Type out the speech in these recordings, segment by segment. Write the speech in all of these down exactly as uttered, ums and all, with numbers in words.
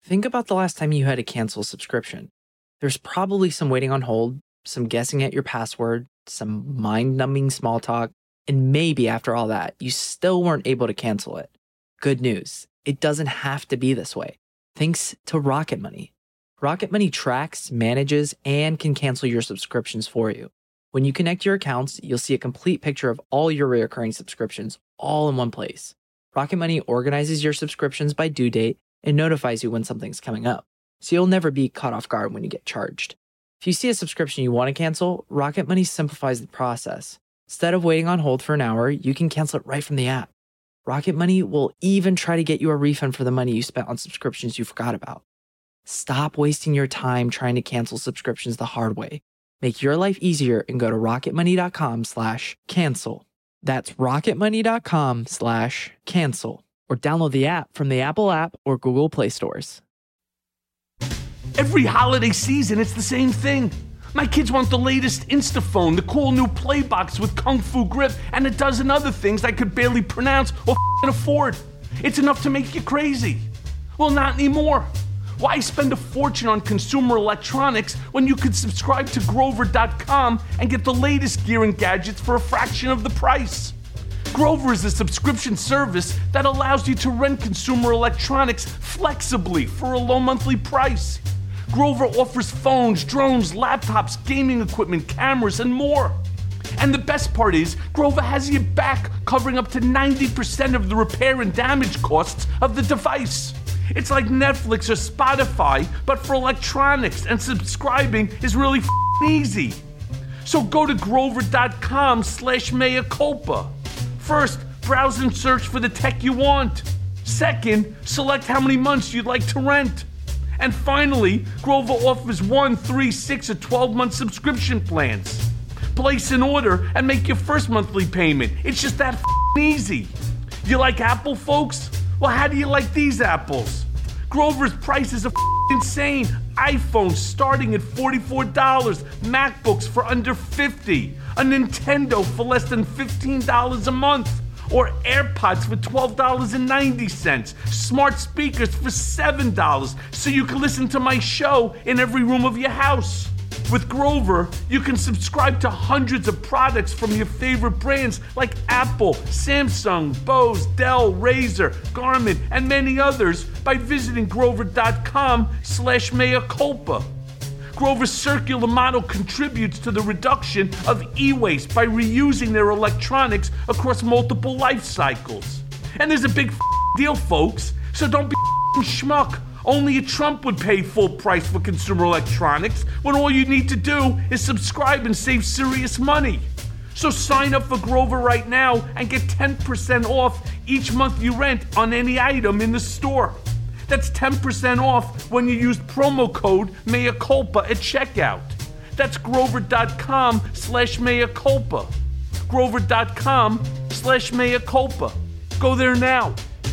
Think about the last time you had to cancel a subscription. There's probably some waiting on hold, some guessing at your password, some mind-numbing small talk, and maybe after all that, you still weren't able to cancel it. Good news, it doesn't have to be this way. Thanks to Rocket Money. Rocket Money tracks, manages, and can cancel your subscriptions for you. When you connect your accounts, you'll see a complete picture of all your recurring subscriptions all in one place. Rocket Money organizes your subscriptions by due date and notifies you when something's coming up, so you'll never be caught off guard when you get charged. If you see a subscription you want to cancel, Rocket Money simplifies the process. Instead of waiting on hold for an hour, you can cancel it right from the app. Rocket Money will even try to get you a refund for the money you spent on subscriptions you forgot about. Stop wasting your time trying to cancel subscriptions the hard way. Make your life easier and go to rocketmoney.com slash cancel. That's rocketmoney.com slash cancel. Or download the app from the Apple app or Google Play stores. Every holiday season, it's the same thing. My kids want the latest Instaphone, the cool new Playbox with Kung Fu grip, and a dozen other things I could barely pronounce or f***ing afford. It's enough to make you crazy. Well, not anymore. Why spend a fortune on consumer electronics when you could subscribe to Grover dot com and get the latest gear and gadgets for a fraction of the price? Grover is a subscription service that allows you to rent consumer electronics flexibly for a low monthly price. Grover offers phones, drones, laptops, gaming equipment, cameras, and more. And the best part is, Grover has your back, covering up to ninety percent of the repair and damage costs of the device. It's like Netflix or Spotify, but for electronics, and subscribing is really f***ing easy. So go to grover.com slash mea culpa. First, browse and search for the tech you want. Second, select how many months you'd like to rent. And finally, Grover offers one, three, six, or twelve-month subscription plans. Place an order and make your first monthly payment. It's just that f***ing easy. You like Apple, folks? Well, how do you like these apples? Grover's prices are f***ing insane. iPhones starting at forty-four dollars, MacBooks for under fifty dollars, a Nintendo for less than fifteen dollars a month, or AirPods for twelve dollars and ninety cents, smart speakers for seven dollars, so you can listen to my show in every room of your house. With Grover, you can subscribe to hundreds of products from your favorite brands like Apple, Samsung, Bose, Dell, Razer, Garmin, and many others by visiting grover.com slash mea culpa. Grover's circular model contributes to the reduction of e-waste by reusing their electronics across multiple life cycles. And there's a big f- deal, folks, so don't be a schmuck. Only a Trump would pay full price for consumer electronics when all you need to do is subscribe and save serious money. So sign up for Grover right now and get ten percent off each month you rent on any item in the store. That's ten percent off when you use promo code mea culpa at checkout. That's grover.com slash mea culpa. Grover.com slash mea culpa. Go there now.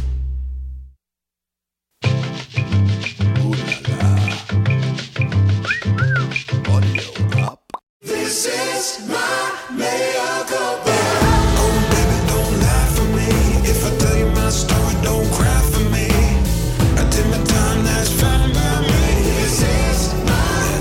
This is my mea culpa. Oh, baby, don't laugh at me. If I tell you my story, don't cry for me. I did my time, that's fine by me. This is my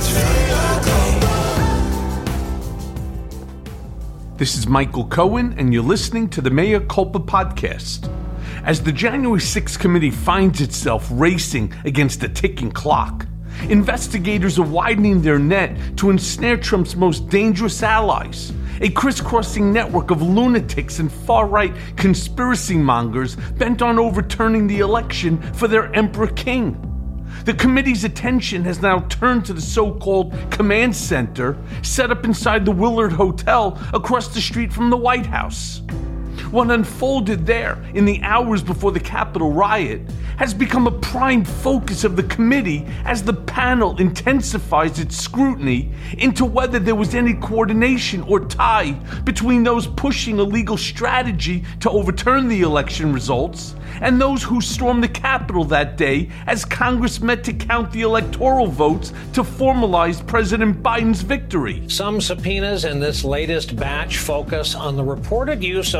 mea culpa. This is Michael Cohen, and you're listening to the Mea Culpa podcast. As the January sixth committee finds itself racing against a ticking clock, investigators are widening their net to ensnare Trump's most dangerous allies, a crisscrossing network of lunatics and far-right conspiracy mongers bent on overturning the election for their emperor king. The committee's attention has now turned to the so-called command center set up inside the Willard Hotel across the street from the White House. What unfolded there in the hours before the Capitol riot has become a prime focus of the committee as the panel intensifies its scrutiny into whether there was any coordination or tie between those pushing a legal strategy to overturn the election results and those who stormed the Capitol that day as Congress met to count the electoral votes to formalize President Biden's victory. Some subpoenas in this latest batch focus on the reported use of the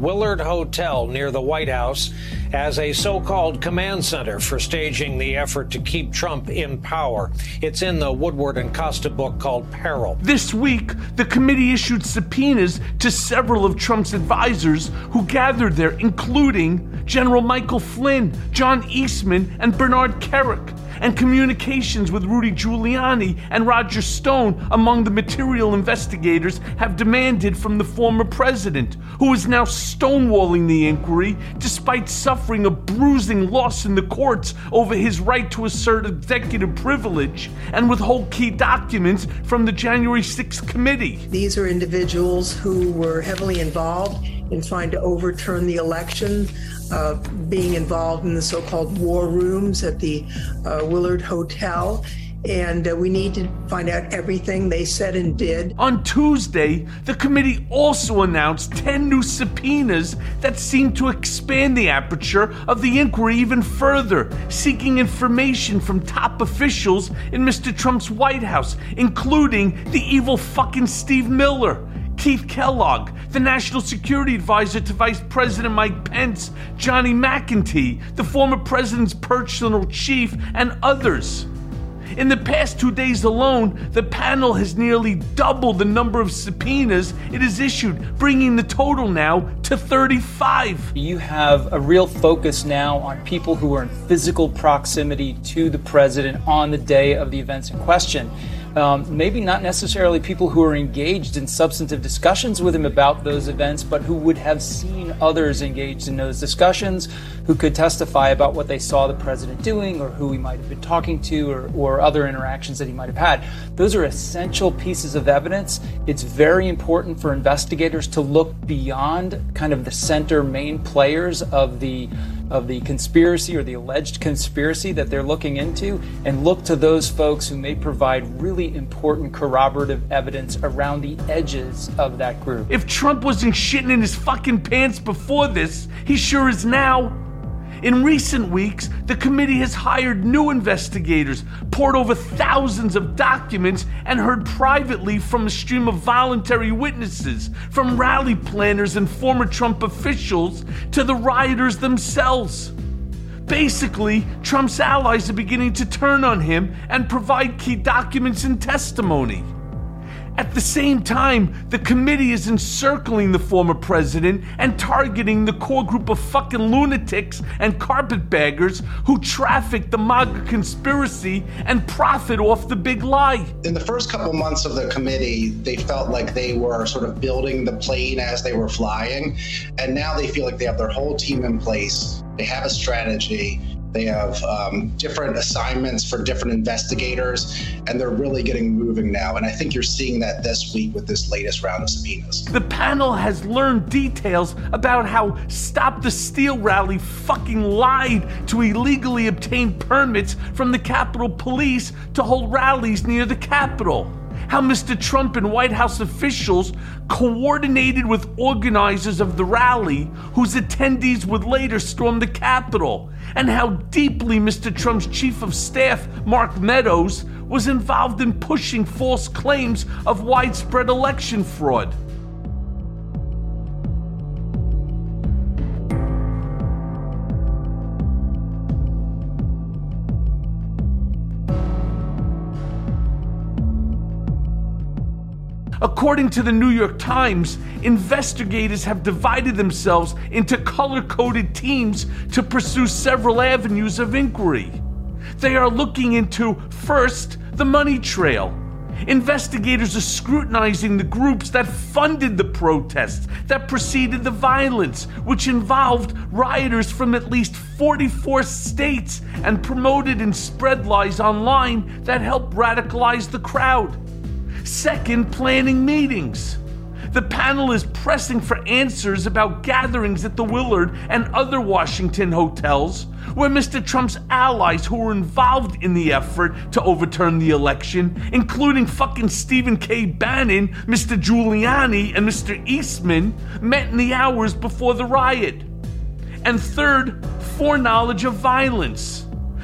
Willard Hotel near the White House as a so-called command center for staging the effort to keep Trump in power. It's in the Woodward and Costa book called Peril. This week, the committee issued subpoenas to several of Trump's advisors who gathered there, including General Michael Flynn, John Eastman, and Bernard Kerik, and communications with Rudy Giuliani and Roger Stone among the material investigators have demanded from the former president, who is now stonewalling the inquiry despite suffering a bruising loss in the courts over his right to assert executive privilege and withhold key documents from the January sixth committee. These are individuals who were heavily involved in trying to overturn the election, uh, being involved in the so-called war rooms at the uh, Willard Hotel. And uh, we need to find out everything they said and did. On Tuesday, the committee also announced ten new subpoenas that seem to expand the aperture of the inquiry even further, seeking information from top officials in Mister Trump's White House, including the evil fucking Steve Miller, Keith Kellogg, the National Security Advisor to Vice President Mike Pence, Johnny McEntee, the former president's personal chief, and others. In the past two days alone, the panel has nearly doubled the number of subpoenas it has issued, bringing the total now to thirty-five. You have a real focus now on people who are in physical proximity to the president on the day of the events in question. Um, maybe not necessarily people who are engaged in substantive discussions with him about those events, but who would have seen others engaged in those discussions, who could testify about what they saw the president doing or who he might have been talking to or, or other interactions that he might have had. Those are essential pieces of evidence. It's very important for investigators to look beyond kind of the center main players of the of the conspiracy or the alleged conspiracy that they're looking into and look to those folks who may provide really important corroborative evidence around the edges of that group. If Trump wasn't shitting in his fucking pants before this, he sure is now. In recent weeks, the committee has hired new investigators, poured over thousands of documents, and heard privately from a stream of voluntary witnesses, from rally planners and former Trump officials to the rioters themselves. Basically, Trump's allies are beginning to turn on him and provide key documents and testimony. At the same time, the committee is encircling the former president and targeting the core group of fucking lunatics and carpetbaggers who traffic the MAGA conspiracy and profit off the big lie. In the first couple months of the committee, they felt like they were sort of building the plane as they were flying, and now they feel like they have their whole team in place. They have a strategy. They have um, different assignments for different investigators, and they're really getting moving now. And I think you're seeing that this week with this latest round of subpoenas. The panel has learned details about how Stop the Steal rally fucking lied to illegally obtain permits from the Capitol Police to hold rallies near the Capitol. How Mister Trump and White House officials coordinated with organizers of the rally whose attendees would later storm the Capitol, and how deeply Mister Trump's chief of staff, Mark Meadows, was involved in pushing false claims of widespread election fraud. According to the New York Times, investigators have divided themselves into color-coded teams to pursue several avenues of inquiry. They are looking into, first, the money trail. Investigators are scrutinizing the groups that funded the protests that preceded the violence, which involved rioters from at least forty-four states and promoted and spread lies online that helped radicalize the crowd. Second, planning meetings. The panel is pressing for answers about gatherings at the Willard and other Washington hotels where Mister Trump's allies who were involved in the effort to overturn the election, including fucking Stephen K. Bannon, Mister Giuliani, and Mister Eastman, met in the hours before the riot. And third, foreknowledge of violence.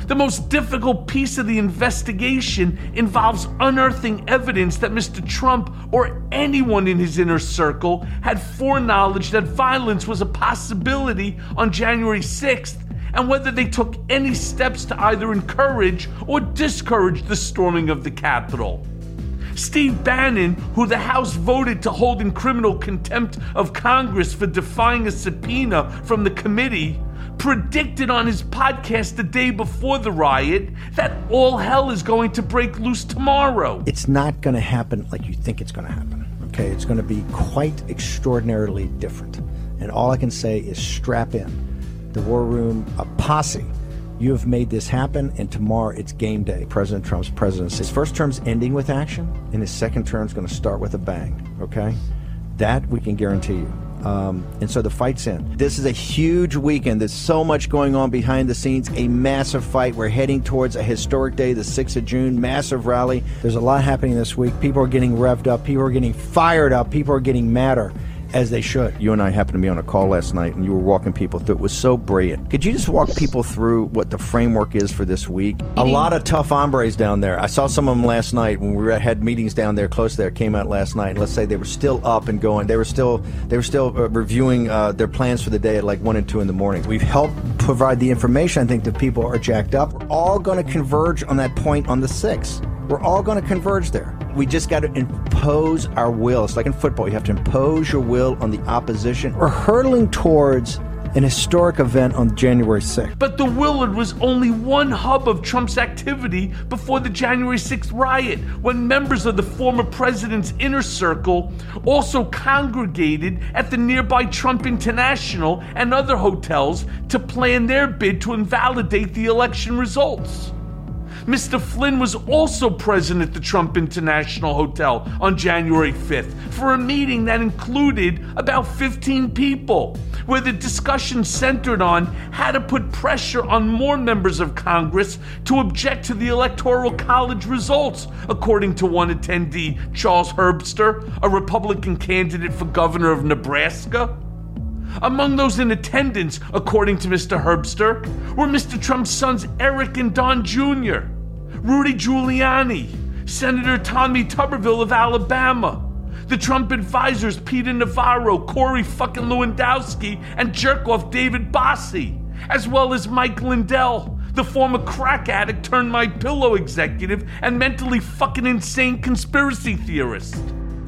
The most difficult piece of the investigation involves unearthing evidence that Mister Trump or anyone in his inner circle had foreknowledge that violence was a possibility on January sixth, and whether they took any steps to either encourage or discourage the storming of the Capitol. Steve Bannon, who the House voted to hold in criminal contempt of Congress for defying a subpoena from the committee, predicted on his podcast the day before the riot that all hell is going to break loose tomorrow. It's not going to happen like you think it's going to happen, okay? It's going to be quite extraordinarily different. And all I can say is strap in. The War Room, a posse. You have made this happen, and tomorrow it's game day. President Trump's presidency. His first term's ending with action, and his second term's going to start with a bang, okay? That we can guarantee you. Um, and so the fight's in. This is a huge weekend. There's so much going on behind the scenes, a massive fight. We're heading towards a historic day, the sixth of June, massive rally. There's a lot happening this week. People are getting revved up. People are getting fired up. People are getting madder. As they should. You and I happened to be on a call last night, and you were walking people through. It was so brilliant. Could you just walk people through what the framework is for this week? A lot of tough hombres down there. I saw some of them last night when we were, had meetings down there, close there, came out last night. And let's say they were still up and going. They were still they were still uh, reviewing uh, their plans for the day at like one and two in the morning. We've helped provide the information. I think that people are jacked up. We're all going to converge on that point on the sixth. We're all going to converge there. We just got to impose our will. It's like in football. You have to impose your will on the opposition. We're hurtling towards an historic event on January sixth. But the Willard was only one hub of Trump's activity before the January sixth riot, when members of the former president's inner circle also congregated at the nearby Trump International and other hotels to plan their bid to invalidate the election results. Mister Flynn was also present at the Trump International Hotel on January fifth for a meeting that included about fifteen people, where the discussion centered on how to put pressure on more members of Congress to object to the Electoral College results, according to one attendee, Charles Herbster, a Republican candidate for governor of Nebraska. Among those in attendance, according to Mister Herbster, were Mister Trump's sons Eric and Don Junior, Rudy Giuliani, Senator Tommy Tuberville of Alabama, the Trump advisors Peter Navarro, Corey fucking Lewandowski, and jerk-off David Bossie, as well as Mike Lindell, the former crack addict turned My Pillow executive and mentally fucking insane conspiracy theorist.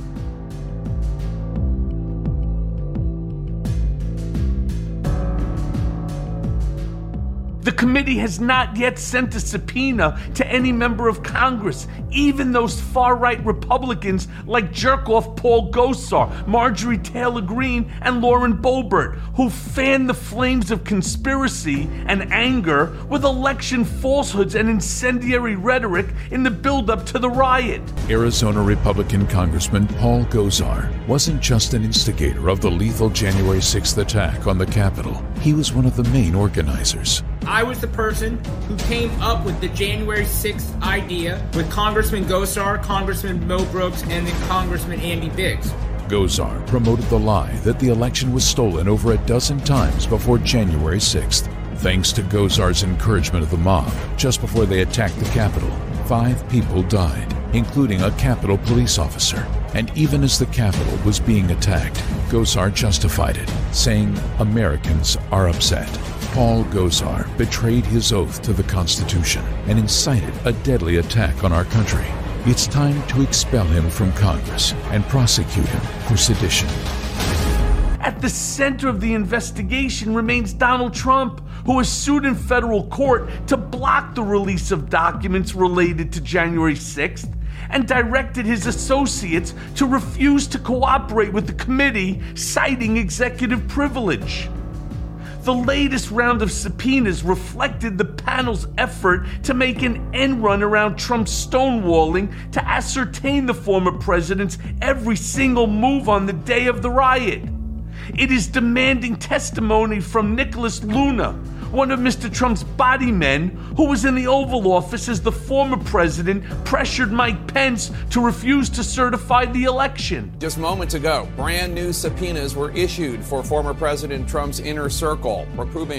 The committee has not yet sent a subpoena to any member of Congress, even those far-right Republicans like jerk-off Paul Gosar, Marjorie Taylor Greene, and Lauren Boebert, who fanned the flames of conspiracy and anger with election falsehoods and incendiary rhetoric in the build-up to the riot. Arizona Republican Congressman Paul Gosar wasn't just an instigator of the lethal January sixth attack on the Capitol. He was one of the main organizers. I was the person who came up with the January sixth idea with Congressman Gosar, Congressman Mo Brooks, and then Congressman Andy Biggs. Gosar promoted the lie that the election was stolen over a dozen times before January sixth. Thanks to Gosar's encouragement of the mob, just before they attacked the Capitol, five people died, including a Capitol police officer. And even as the Capitol was being attacked, Gosar justified it, saying Americans are upset. Paul Gosar betrayed his oath to the Constitution and incited a deadly attack on our country. It's time to expel him from Congress and prosecute him for sedition. At the center of the investigation remains Donald Trump, who has sued in federal court to block the release of documents related to January sixth and directed his associates to refuse to cooperate with the committee, citing executive privilege. The latest round of subpoenas reflected the panel's effort to make an end run around Trump's stonewalling to ascertain the former president's every single move on the day of the riot. It is demanding testimony from Nicholas Luna, one of Mister Trump's body men, who was in the Oval Office as the former president pressured Mike Pence to refuse to certify the election. Just moments ago, brand new subpoenas were issued for former President Trump's inner circle, proving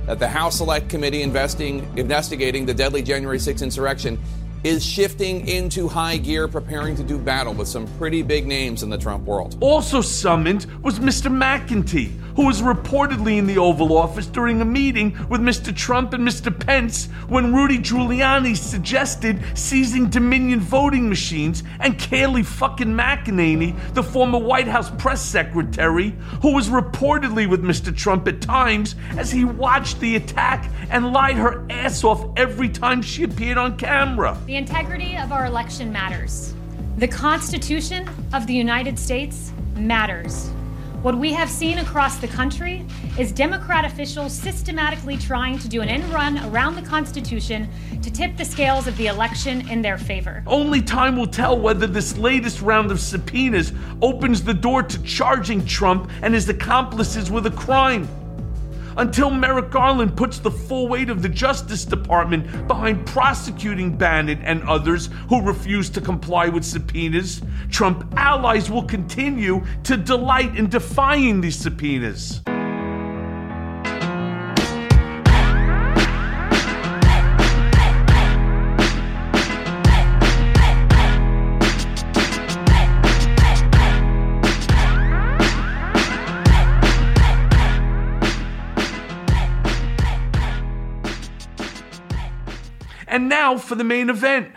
that the House Select Committee investing, investigating the deadly January sixth insurrection is shifting into high gear, preparing to do battle with some pretty big names in the Trump world. Also summoned was Mister McEntee, who was reportedly in the Oval Office during a meeting with Mister Trump and Mister Pence when Rudy Giuliani suggested seizing Dominion voting machines, and Kayleigh fucking McEnany, the former White House press secretary, who was reportedly with Mister Trump at times as he watched the attack and lied her ass off every time she appeared on camera. The integrity of our election matters. The Constitution of the United States matters. What we have seen across the country is Democrat officials systematically trying to do an end run around the Constitution to tip the scales of the election in their favor. Only time will tell whether this latest round of subpoenas opens the door to charging Trump and his accomplices with a crime. Until Merrick Garland puts the full weight of the Justice Department behind prosecuting Bannon and others who refuse to comply with subpoenas, Trump allies will continue to delight in defying these subpoenas. And now for the main event.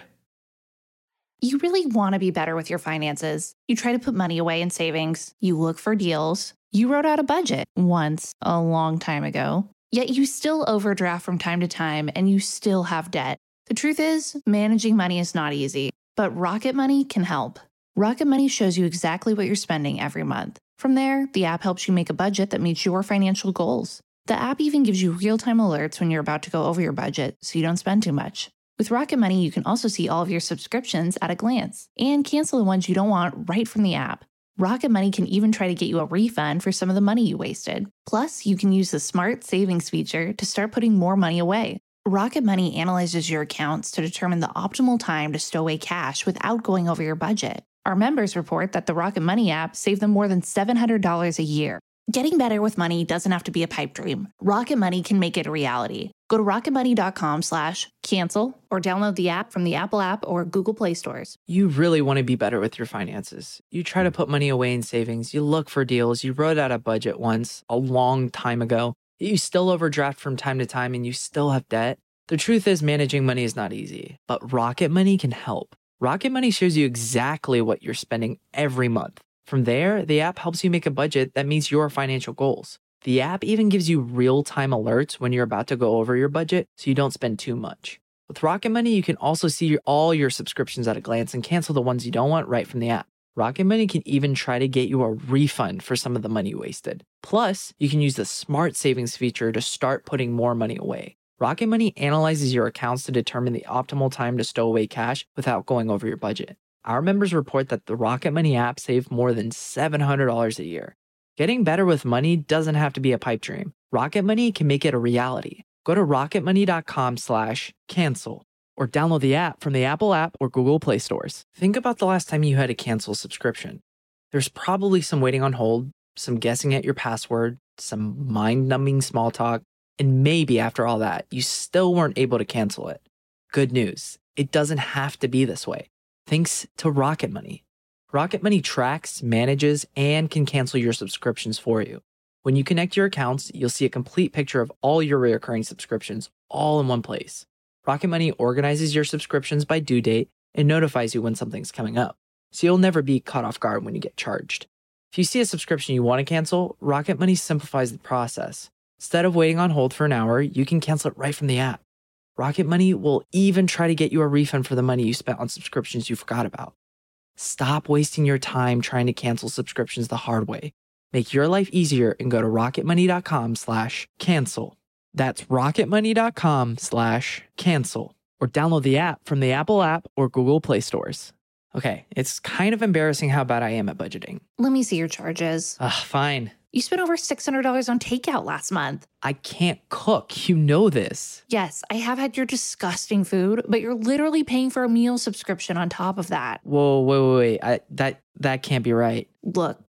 You really want to be better with your finances. You try to put money away in savings. You look for deals. You wrote out a budget once, a long time ago. Yet you still overdraft from time to time and you still have debt. The truth is, managing money is not easy, but Rocket Money can help. Rocket Money shows you exactly what you're spending every month. From there, the app helps you make a budget that meets your financial goals. The app even gives you real-time alerts when you're about to go over your budget so you don't spend too much. With Rocket Money, you can also see all of your subscriptions at a glance and cancel the ones you don't want right from the app. Rocket Money can even try to get you a refund for some of the money you wasted. Plus, you can use the Smart Savings feature to start putting more money away. Rocket Money analyzes your accounts to determine the optimal time to stow away cash without going over your budget. Our members report that the Rocket Money app saved them more than seven hundred dollars a year. Getting better with money doesn't have to be a pipe dream. Rocket Money can make it a reality. Go to rocketmoney.com slash cancel or download the app from the Apple app or Google Play stores. You really want to be better with your finances. You try to put money away in savings. You look for deals. You wrote out a budget once, a long time ago. You still overdraft from time to time and you still have debt. The truth is, managing money is not easy, but Rocket Money can help. Rocket Money shows you exactly what you're spending every month. From there, the app helps you make a budget that meets your financial goals. The app even gives you real-time alerts when you're about to go over your budget so you don't spend too much. With Rocket Money, you can also see all your subscriptions at a glance and cancel the ones you don't want right from the app. Rocket Money can even try to get you a refund for some of the money you wasted. Plus, you can use the Smart Savings feature to start putting more money away. Rocket Money analyzes your accounts to determine the optimal time to stow away cash without going over your budget. Our members report that the Rocket Money app saved more than seven hundred dollars a year. Getting better with money doesn't have to be a pipe dream. Rocket Money can make it a reality. Go to rocketmoney.com slash cancel or download the app from the Apple app or Google Play stores. Think about the last time you had to cancel a subscription. There's probably some waiting on hold, some guessing at your password, some mind-numbing small talk, and maybe after all that, you still weren't able to cancel it. Good news, it doesn't have to be this way. Thanks to Rocket Money. Rocket Money tracks, manages, and can cancel your subscriptions for you. When you connect your accounts, you'll see a complete picture of all your recurring subscriptions all in one place. Rocket Money organizes your subscriptions by due date and notifies you when something's coming up, so you'll never be caught off guard when you get charged. If you see a subscription you want to cancel, Rocket Money simplifies the process. Instead of waiting on hold for an hour, you can cancel it right from the app. Rocket Money will even try to get you a refund for the money you spent on subscriptions you forgot about. Stop wasting your time trying to cancel subscriptions the hard way. Make your life easier and go to rocketmoney.com slash cancel. That's rocketmoney.com slash cancel. Or download the app from the Apple app or Google Play stores. Okay, it's kind of embarrassing how bad I am at budgeting. Let me see your charges. Ugh, fine. You spent over six hundred dollars on takeout last month. I can't cook. You know this. Yes, I have had your disgusting food, but you're literally paying for a meal subscription on top of that. Whoa, wait, wait, wait. I, that, that can't be right. Look,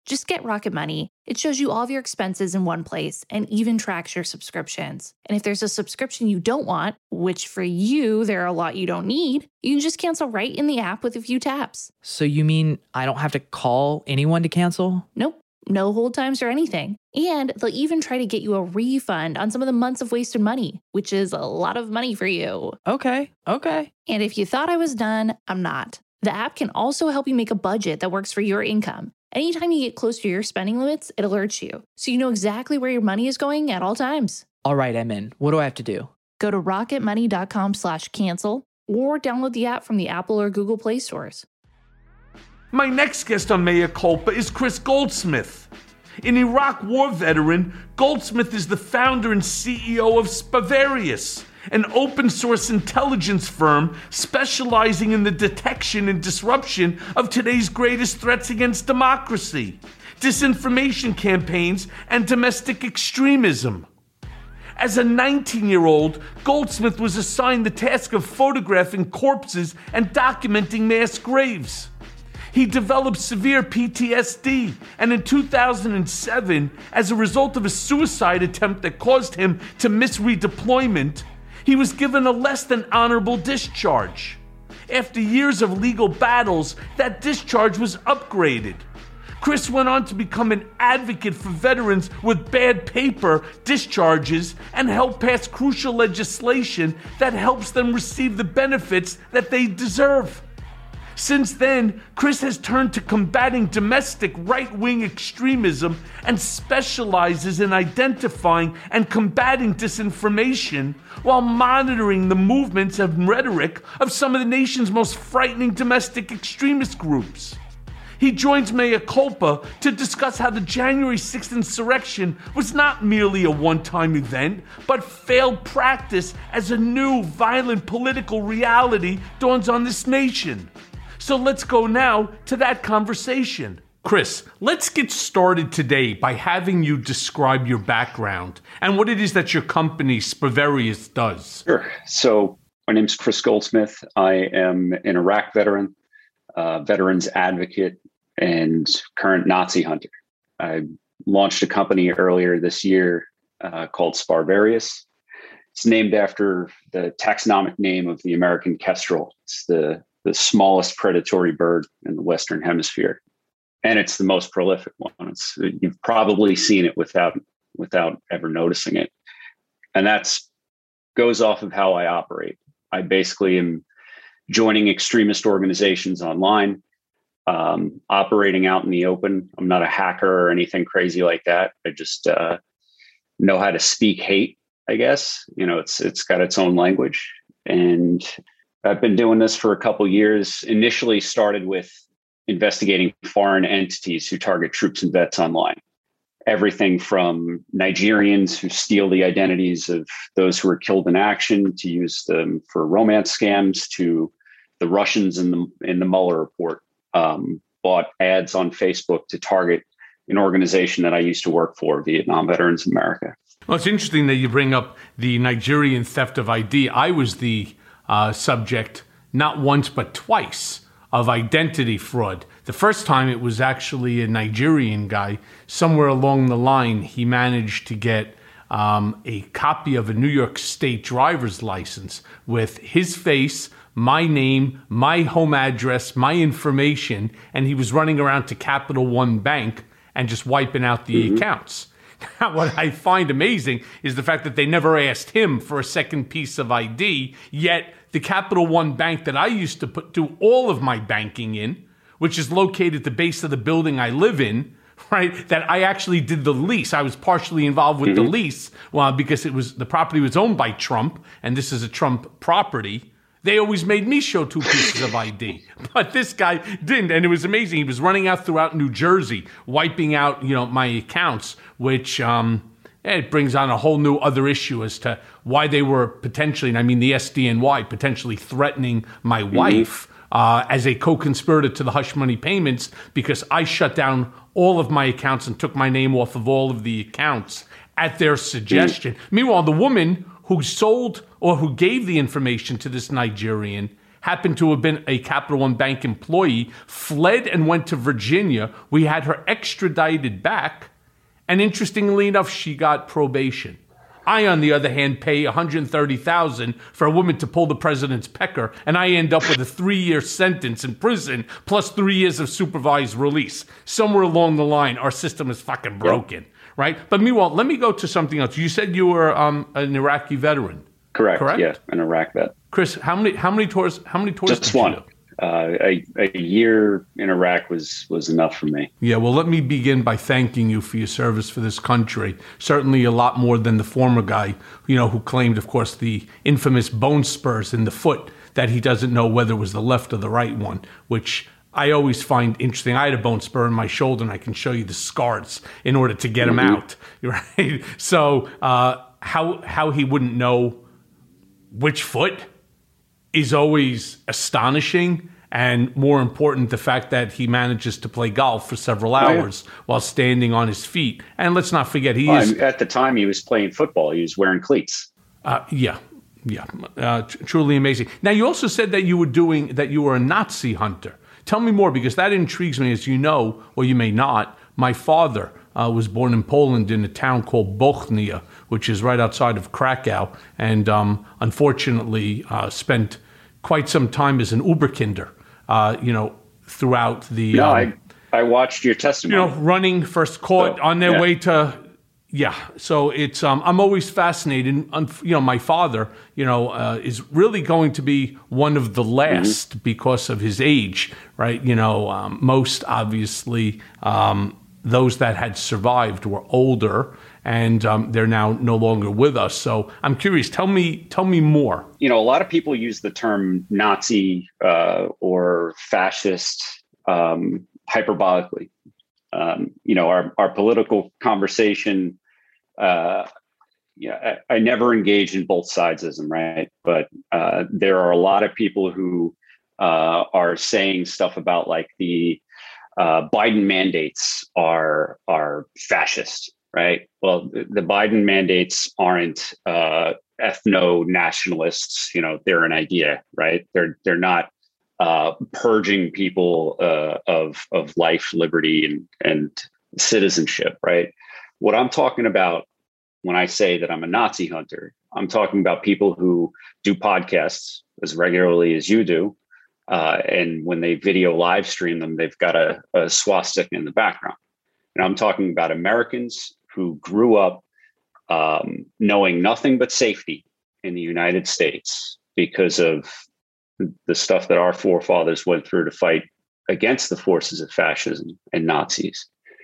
Just get Rocket Money. It shows you all of your expenses in one place and even tracks your subscriptions. And if there's a subscription you don't want, which for you, there are a lot you don't need, you can just cancel right in the app with a few taps. So you mean I don't have to call anyone to cancel? Nope. No hold times or anything. And they'll even try to get you a refund on some of the months of wasted money, which is a lot of money for you. Okay, okay. And if you thought I was done, I'm not. The app can also help you make a budget that works for your income. Anytime you get close to your spending limits, it alerts you, so you know exactly where your money is going at all times. All right, I'm in. What do I have to do? Go to rocketmoney.com slash cancel or download the app from the Apple or Google Play stores. My next guest on Mea Culpa is Chris Goldsmith. An Iraq war veteran, Goldsmith is the founder and C E O of Spavarius, an open-source intelligence firm specializing in the detection and disruption of today's greatest threats against democracy, disinformation campaigns, and domestic extremism. As a nineteen-year-old, Goldsmith was assigned the task of photographing corpses and documenting mass graves. He developed severe P T S D, and in two thousand seven, as a result of a suicide attempt that caused him to miss redeployment, he was given a less than honorable discharge. After years of legal battles, that discharge was upgraded. Chris went on to become an advocate for veterans with bad paper discharges and helped pass crucial legislation that helps them receive the benefits that they deserve. Since then, Chris has turned to combating domestic right-wing extremism and specializes in identifying and combating disinformation while monitoring the movements and rhetoric of some of the nation's most frightening domestic extremist groups. He joins Mea Culpa to discuss how the January sixth insurrection was not merely a one-time event, but failed practice as a new, violent political reality dawns on this nation. So let's go now to that conversation. Chris, let's get started today by having you describe your background and what it is that your company, Spavarius, does. Sure. So my name's Chris Goldsmith. I am an Iraq veteran, uh, veterans advocate, and current Nazi hunter. I launched a company earlier this year uh, called Spavarius. It's named after the taxonomic name of the American kestrel. It's the the smallest predatory bird in the Western Hemisphere. And it's the most prolific one. It's, you've probably seen it without, without ever noticing it. And that's goes off of how I operate. I basically am joining extremist organizations online, um, operating out in the open. I'm not a hacker or anything crazy like that. I just uh, know how to speak hate, I guess. You know, it's it's got its own language. And I've been doing this for a couple of years. Initially started with investigating foreign entities who target troops and vets online. Everything from Nigerians who steal the identities of those who were killed in action to use them for romance scams, to the Russians in the in the Mueller report um, bought ads on Facebook to target an organization that I used to work for, Vietnam Veterans America. Well, it's interesting that you bring up the Nigerian theft of I D. I was the Uh, subject, not once but twice, of identity fraud. The first time it was actually a Nigerian guy. Somewhere along the line, he managed to get um, a copy of a New York State driver's license with his face, my name, my home address, my information, and he was running around to Capital One Bank and just wiping out the mm-hmm. accounts. Now, what I find amazing is the fact that they never asked him for a second piece of I D, yet the Capital One Bank that I used to put do all of my banking in, which is located at the base of the building I live in, right, that I actually did the lease. I was partially involved with mm-hmm. the lease well, because it was the property was owned by Trump, and this is a Trump property. They always made me show two pieces of I D, but this guy didn't, and it was amazing. He was running out throughout New Jersey, wiping out, you know, my accounts, which um, it brings on a whole new other issue as to why they were potentially, and I mean the S D N Y, potentially threatening my mm-hmm. wife uh, as a co-conspirator to the hush money payments because I shut down all of my accounts and took my name off of all of the accounts at their suggestion. Mm-hmm. Meanwhile, the woman who sold or who gave the information to this Nigerian happened to have been a Capital One Bank employee, fled and went to Virginia. We had her extradited back. And interestingly enough, she got probation. I, on the other hand, pay one hundred thirty thousand dollars for a woman to pull the president's pecker, and I end up with a three-year sentence in prison plus three years of supervised release. Somewhere along the line, our system is fucking broken, yep. right? But meanwhile, let me go to something else. You said you were um, an Iraqi veteran. Correct. Correct. Yeah, an Iraq vet. Chris, how many how many tours? How many tours? Just one. Uh, a, a year in Iraq was was enough for me. Yeah, well, let me begin by thanking you for your service for this country. Certainly a lot more than the former guy, you know, who claimed, of course, the infamous bone spurs in the foot that he doesn't know whether it was the left or the right one, which I always find interesting. I had a bone spur in my shoulder, and I can show you the scars in order to get mm-hmm. them out, right? So uh, how how he wouldn't know which foot is always astonishing, and more important, the fact that he manages to play golf for several hours oh, yeah. while standing on his feet. And let's not forget, he well, is... At the time, he was playing football. He was wearing cleats. Uh, yeah, yeah, uh, t- truly amazing. Now, you also said that you were doing, that you were a Nazi hunter. Tell me more, because that intrigues me. As you know, or you may not, my father uh, was born in Poland in a town called Bochnia, which is right outside of Krakow, and um, unfortunately uh, spent quite some time as an Uberkinder, uh, you know, throughout the... No, um, I, I watched your testimony. You know, running first caught so, on their yeah. way to... Yeah, so it's um, I'm always fascinated. You know, my father, you know, uh, is really going to be one of the last mm-hmm. because of his age, right? You know, um, most obviously um, those that had survived were older, and um, they're now no longer with us. So I'm curious. Tell me, tell me more. You know, a lot of people use the term Nazi uh, or fascist um, hyperbolically. Um, you know, our, our political conversation, uh, yeah, I, I never engage in both sidesism, right? But uh, there are a lot of people who uh, are saying stuff about like the uh, Biden mandates are are fascist, right? Well, the, the Biden mandates aren't uh, ethno-nationalists. You know, they're an idea, right? They're they're not. Uh, purging people uh, of of life, liberty, and and citizenship, right? What I'm talking about when I say that I'm a Nazi hunter, I'm talking about people who do podcasts as regularly as you do, uh, and when they video live stream them, they've got a, a swastika in the background. And I'm talking about Americans who grew up um, knowing nothing but safety in the United States because of the stuff that our forefathers went through to fight against the forces of fascism and Nazis,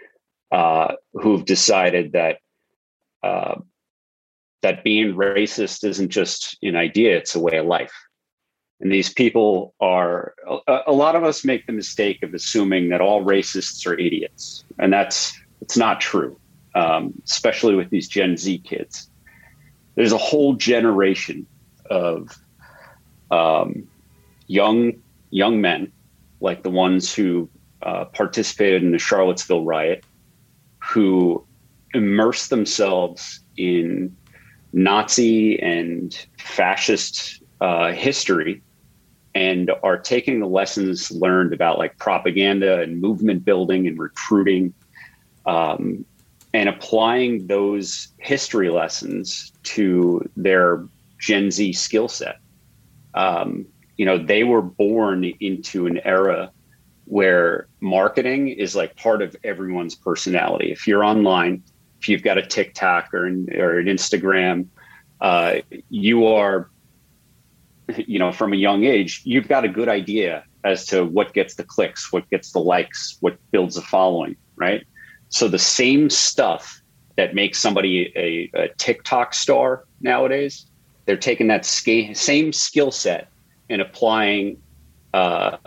uh, who've decided that uh, that being racist isn't just an idea, it's a way of life. And these people are, a, a lot of us make the mistake of assuming that all racists are idiots. And that's, it's not true, um, especially with these Gen Z kids. There's a whole generation of um, young young men, like the ones who uh, participated in the Charlottesville riot, who immersed themselves in Nazi and fascist uh, history and are taking the lessons learned about like propaganda and movement building and recruiting um, and applying those history lessons to their Gen Z skill set. Um, You know, they were born into an era where marketing is like part of everyone's personality. If you're online, if you've got a TikTok or an, or an Instagram, uh, you are, you know, from a young age, you've got a good idea as to what gets the clicks, what gets the likes, what builds a following, right? So the same stuff that makes somebody a, a TikTok star nowadays, they're taking that sca- same skill set and applying uh,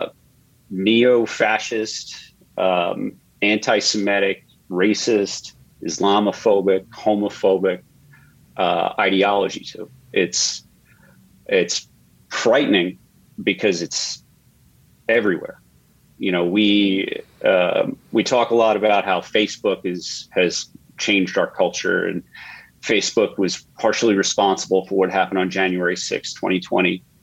neo-fascist, um, anti-Semitic, racist, Islamophobic, homophobic uh, ideology to. It's it's frightening because it's everywhere. You know, we uh, we talk a lot about how Facebook is has changed our culture, and Facebook was partially responsible for what happened on January sixth, twenty twenty.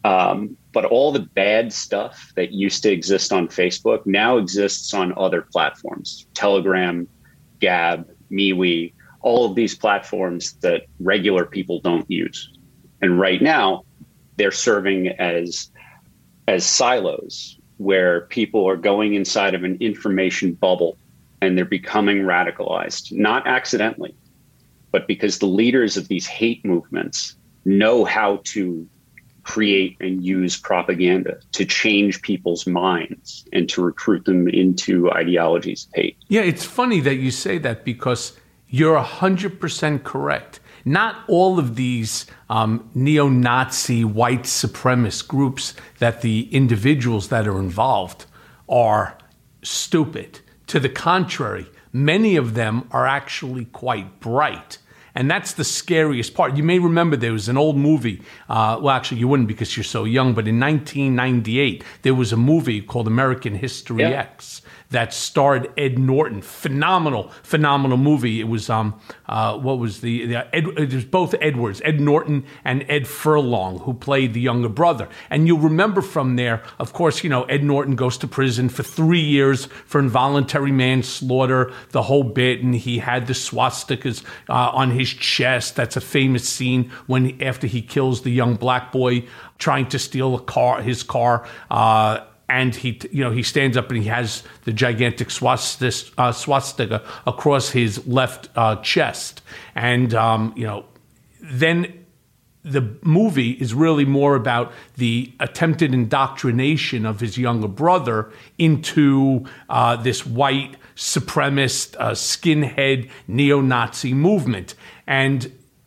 Um, but all the bad stuff that used to exist on Facebook now exists on other platforms, Telegram, Gab, MeWe, all of these platforms that regular people don't use. And right now they're serving as, as silos where people are going inside of an information bubble and they're becoming radicalized, not accidentally, but because the leaders of these hate movements know how to create and use propaganda to change people's minds and to recruit them into ideologies of hate. Yeah, it's funny that you say that because you're one hundred percent correct. Not all of these um, neo-Nazi white supremacist groups that the individuals that are involved are stupid. To the contrary, many of them are actually quite bright. And that's the scariest part. You may remember there was an old movie. Uh, well, actually, you wouldn't because you're so young. But in nineteen ninety-eight, there was a movie called American History yeah. X that starred Ed Norton. Phenomenal, phenomenal movie. It was um, uh, what was the, the Ed, it was both Edwards, Ed Norton and Ed Furlong, who played the younger brother. And you'll remember from there, of course, you know, Ed Norton goes to prison for three years for involuntary manslaughter, the whole bit, and he had the swastikas uh, on his chest. That's a famous scene when after he kills the young black boy trying to steal a car, his car. Uh, And he, you know, he stands up and he has the gigantic swastika, uh, swastika across his left uh, chest. And, um, you know, then the movie is really more about the attempted indoctrination of his younger brother into uh, this white supremacist, uh, skinhead, neo-Nazi movement. And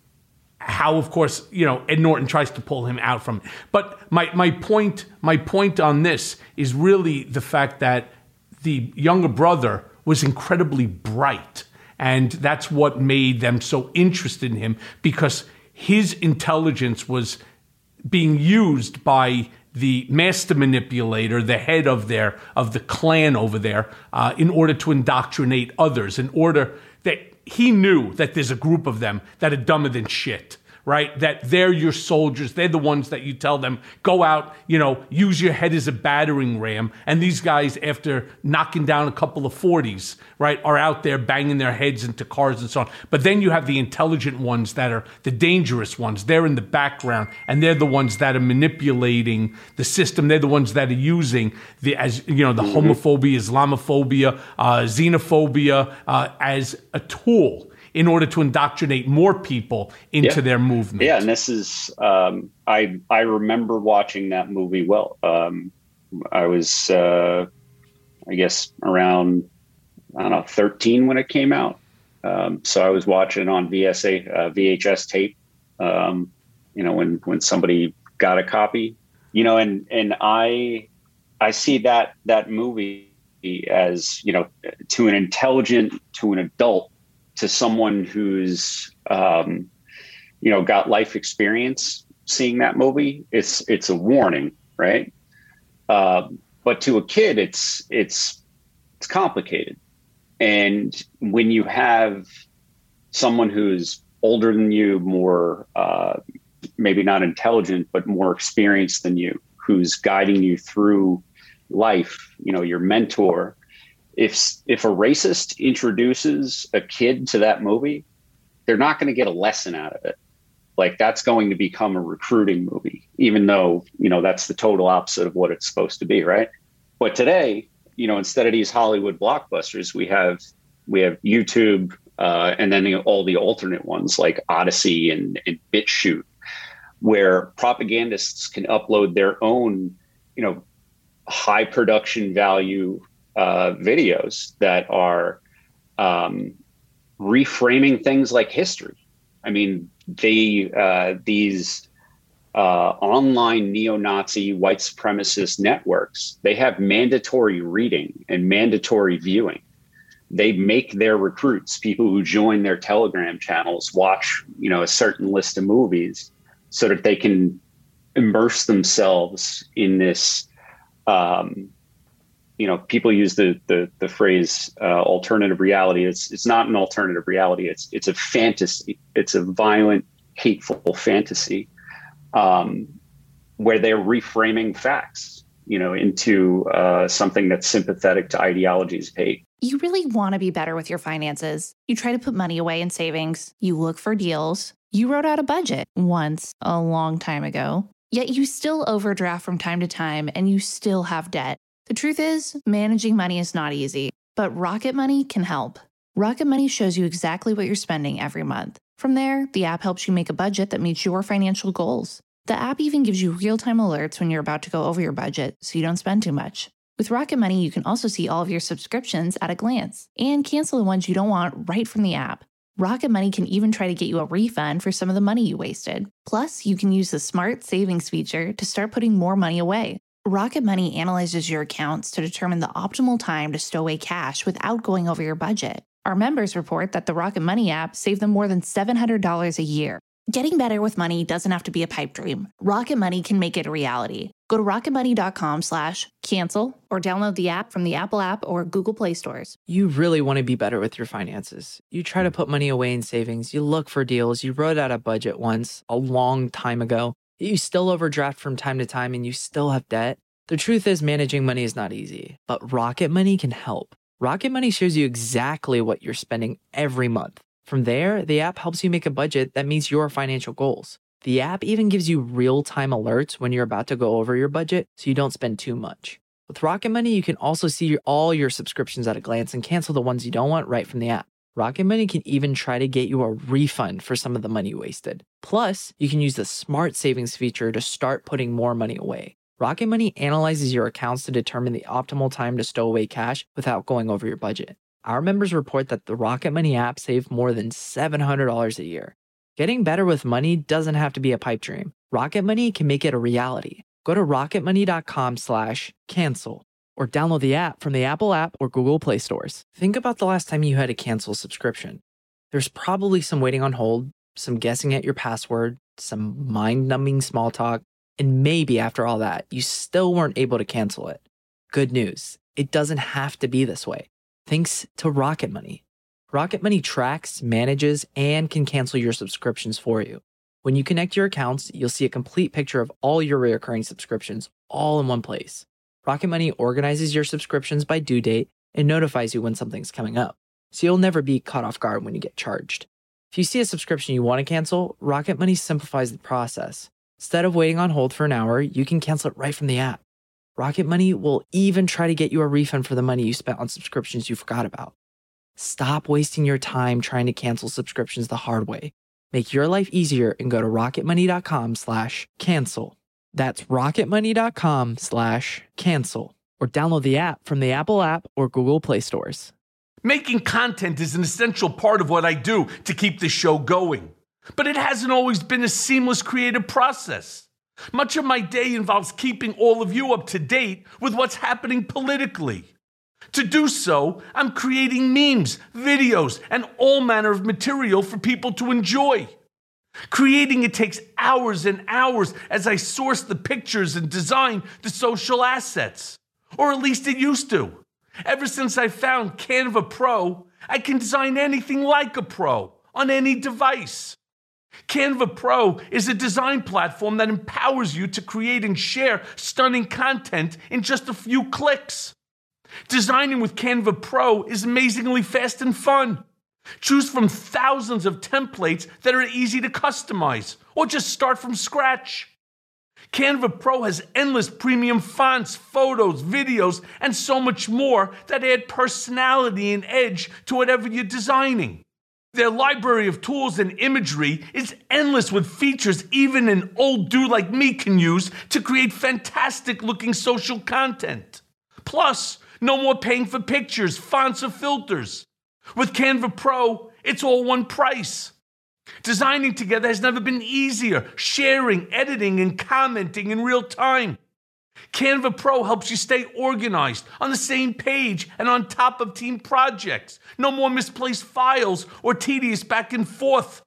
how, of course, you know, Ed Norton tries to pull him out from it. But my, my point, my point on this is really the fact that the younger brother was incredibly bright. And that's what made them so interested in him, because his intelligence was being used by the master manipulator, the head of their, of the clan over there, uh, in order to indoctrinate others, in order that he knew that there's a group of them that are dumber than shit, right? That they're your soldiers. They're the ones that you tell them, go out, you know, use your head as a battering ram. And these guys, after knocking down a couple of forties, right, are out there banging their heads into cars and so on. But then you have the intelligent ones that are the dangerous ones. They're in the background, and they're the ones that are manipulating the system. They're the ones that are using the, as you know, the mm-hmm. homophobia, Islamophobia, uh, xenophobia uh, as a tool in order to indoctrinate more people into yeah. their movement. Yeah, and this is, um, I I remember watching that movie well. Um, I was, uh, I guess, around, I don't know, thirteen when it came out. Um, so I was watching on V S A, uh, V H S tape, um, you know, when, when somebody got a copy, you know, and, and I, I see that, that movie as, you know, to an intelligent, to an adult, to someone who's, um, you know, got life experience seeing that movie, it's, it's a warning, right? Uh, but to a kid, it's, it's, it's complicated. And when you have someone who's older than you, more, uh, maybe not intelligent, but more experienced than you, who's guiding you through life, you know, your mentor, If if a racist introduces a kid to that movie, they're not going to get a lesson out of it. Like, that's going to become a recruiting movie, even though, you know, that's the total opposite of what it's supposed to be, right? But today, you know, instead of these Hollywood blockbusters, we have we have YouTube uh, and then all the alternate ones like Odyssey and, and BitChute, where propagandists can upload their own, you know, high production value Uh, videos that are um, reframing things like history. I mean, they uh, these uh, online neo-Nazi white supremacist networks, they have mandatory reading and mandatory viewing. They make their recruits, people who join their Telegram channels, watch, you know, a certain list of movies so that they can immerse themselves in this. Um, You know, people use the the, the phrase uh, alternative reality. It's it's not an alternative reality. It's it's a fantasy. It's a violent, hateful fantasy. Um, where they're reframing facts, you know, into uh, something that's sympathetic to ideologies of hate. You really want to be better with your finances. You try to put money away in savings. You look for deals. You wrote out a budget once a long time ago. Yet you still overdraft from time to time and you still have debt. The truth is, managing money is not easy, but Rocket Money can help. Rocket Money shows you exactly what you're spending every month. From there, the app helps you make a budget that meets your financial goals. The app even gives you real-time alerts when you're about to go over your budget so you don't spend too much. With Rocket Money, you can also see all of your subscriptions at a glance and cancel the ones you don't want right from the app. Rocket Money can even try to get you a refund for some of the money you wasted. Plus, you can use the Smart Savings feature to start putting more money away. Rocket Money analyzes your accounts to determine the optimal time to stow away cash without going over your budget. Our members report that the Rocket Money app saved them more than seven hundred dollars a year. Getting better with money doesn't have to be a pipe dream. Rocket Money can make it a reality. Go to rocketmoney.com slash cancel or download the app from the Apple app or Google Play stores. You really want to be better with your finances. You try to put money away in savings. You look for deals. You wrote out a budget once a long time ago. You still overdraft from time to time and you still have debt. The truth is, managing money is not easy, but Rocket Money can help. Rocket Money shows you exactly what you're spending every month. From there, the app helps you make a budget that meets your financial goals. The app even gives you real-time alerts when you're about to go over your budget so you don't spend too much. With Rocket Money, you can also see all your subscriptions at a glance and cancel the ones you don't want right from the app. Rocket Money can even try to get you a refund for some of the money wasted. Plus, you can use the Smart Savings feature to start putting more money away. Rocket Money analyzes your accounts to determine the optimal time to stow away cash without going over your budget. Our members report that the Rocket Money app saved more than seven hundred dollars a year. Getting better with money doesn't have to be a pipe dream. Rocket Money can make it a reality. Go to rocketmoney.com slash cancel or download the app from the Apple app or Google Play stores. Think about the last time you had to cancel a subscription. There's probably some waiting on hold, some guessing at your password, some mind-numbing small talk, and maybe after all that, you still weren't able to cancel it. Good news, it doesn't have to be this way. Thanks to Rocket Money. Rocket Money tracks, manages, and can cancel your subscriptions for you. When you connect your accounts, you'll see a complete picture of all your recurring subscriptions all in one place. Rocket Money organizes your subscriptions by due date and notifies you when something's coming up, so you'll never be caught off guard when you get charged. If you see a subscription you want to cancel, Rocket Money simplifies the process. Instead of waiting on hold for an hour, you can cancel it right from the app. Rocket Money will even try to get you a refund for the money you spent on subscriptions you forgot about. Stop wasting your time trying to cancel subscriptions the hard way. Make your life easier and go to rocketmoney.com slash cancel. That's rocketmoney.com slash cancel. Or download the app from the Apple app or Google Play stores. Making content is an essential part of what I do to keep the show going. But it hasn't always been a seamless creative process. Much of my day involves keeping all of you up to date with what's happening politically. To do so, I'm creating memes, videos, and all manner of material for people to enjoy. Creating it takes hours and hours as I source the pictures and design the social assets. Or at least it used to. Ever since I found Canva Pro, I can design anything like a pro on any device. Canva Pro is a design platform that empowers you to create and share stunning content in just a few clicks. Designing with Canva Pro is amazingly fast and fun. Choose from thousands of templates that are easy to customize, or just start from scratch. Canva Pro has endless premium fonts, photos, videos, and so much more that add personality and edge to whatever you're designing. Their library of tools and imagery is endless with features even an old dude like me can use to create fantastic-looking social content. Plus, no more paying for pictures, fonts, or filters. With Canva Pro, it's all one price. Designing together has never been easier, sharing, editing, and commenting in real time. Canva Pro helps you stay organized, on the same page, and on top of team projects. No more misplaced files or tedious back and forth.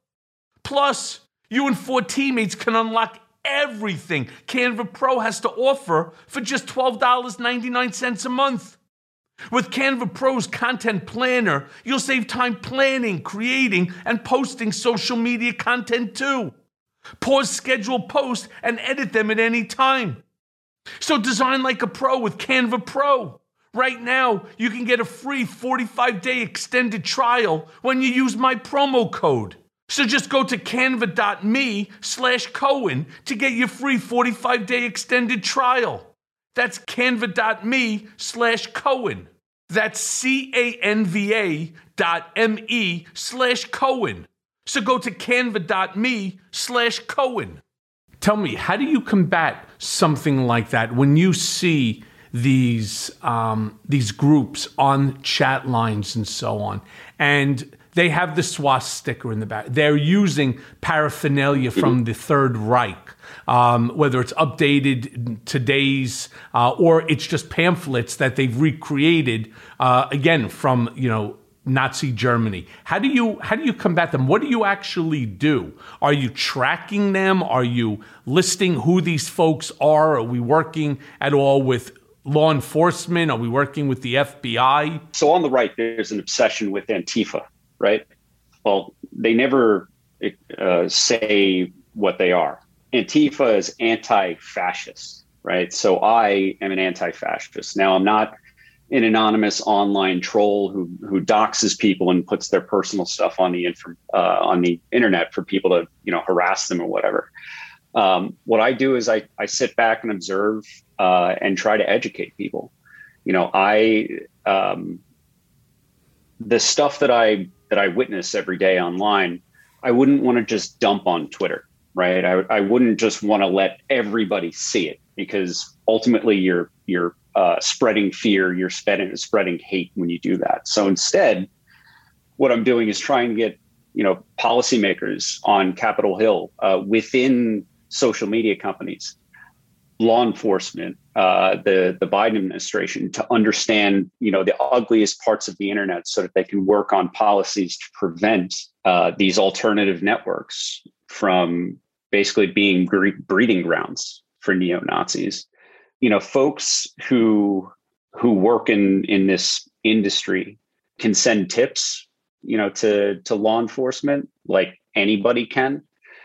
Plus, you and four teammates can unlock everything Canva Pro has to offer for just twelve dollars and ninety-nine cents a month. With Canva Pro's Content Planner, you'll save time planning, creating, and posting social media content too. Pause scheduled posts and edit them at any time. So design like a pro with Canva Pro. Right now, you can get a free forty-five day extended trial when you use my promo code. So just go to canva.me slash Cohen to get your free forty-five day extended trial. That's canva.me slash Cohen. That's C-A-N-V-A dot M-E slash Cohen. So go to canva.me slash Cohen. Tell me, how do you combat something like that when you see these um, these groups on chat lines and so on, and they have the swastika in the back? They're using paraphernalia from the Third Reich, um, whether it's updated today's uh, or it's just pamphlets that they've recreated uh, again from you know. Nazi Germany. How do you how do you combat them? What do you actually do? Are you tracking them? Are you listing who these folks are? Are we working at all with law enforcement? Are we working with the F B I? So on the right, there's an obsession with Antifa, right? Well, they never uh, say what they are. Antifa is anti-fascist, right? So I am an anti-fascist. Now, I'm not an anonymous online troll who who doxes people and puts their personal stuff on the inf- uh, on the internet for people to you know harass them or whatever. Um, what I do is I I sit back and observe uh, and try to educate people. You know, I um, the stuff that I that I witness every day online, I wouldn't want to just dump on Twitter, right? I I wouldn't just want to let everybody see it, because ultimately you're you're Uh, spreading fear, you're spreading, spreading hate when you do that. So instead, what I'm doing is trying to get, you know, policymakers on Capitol Hill, uh, within social media companies, law enforcement, uh, the the Biden administration, to understand, you know, the ugliest parts of the internet, so that they can work on policies to prevent uh, these alternative networks from basically being bre- breeding grounds for neo-Nazis. You know, folks who who work in, in this industry can send tips, you know, to, to law enforcement like anybody can.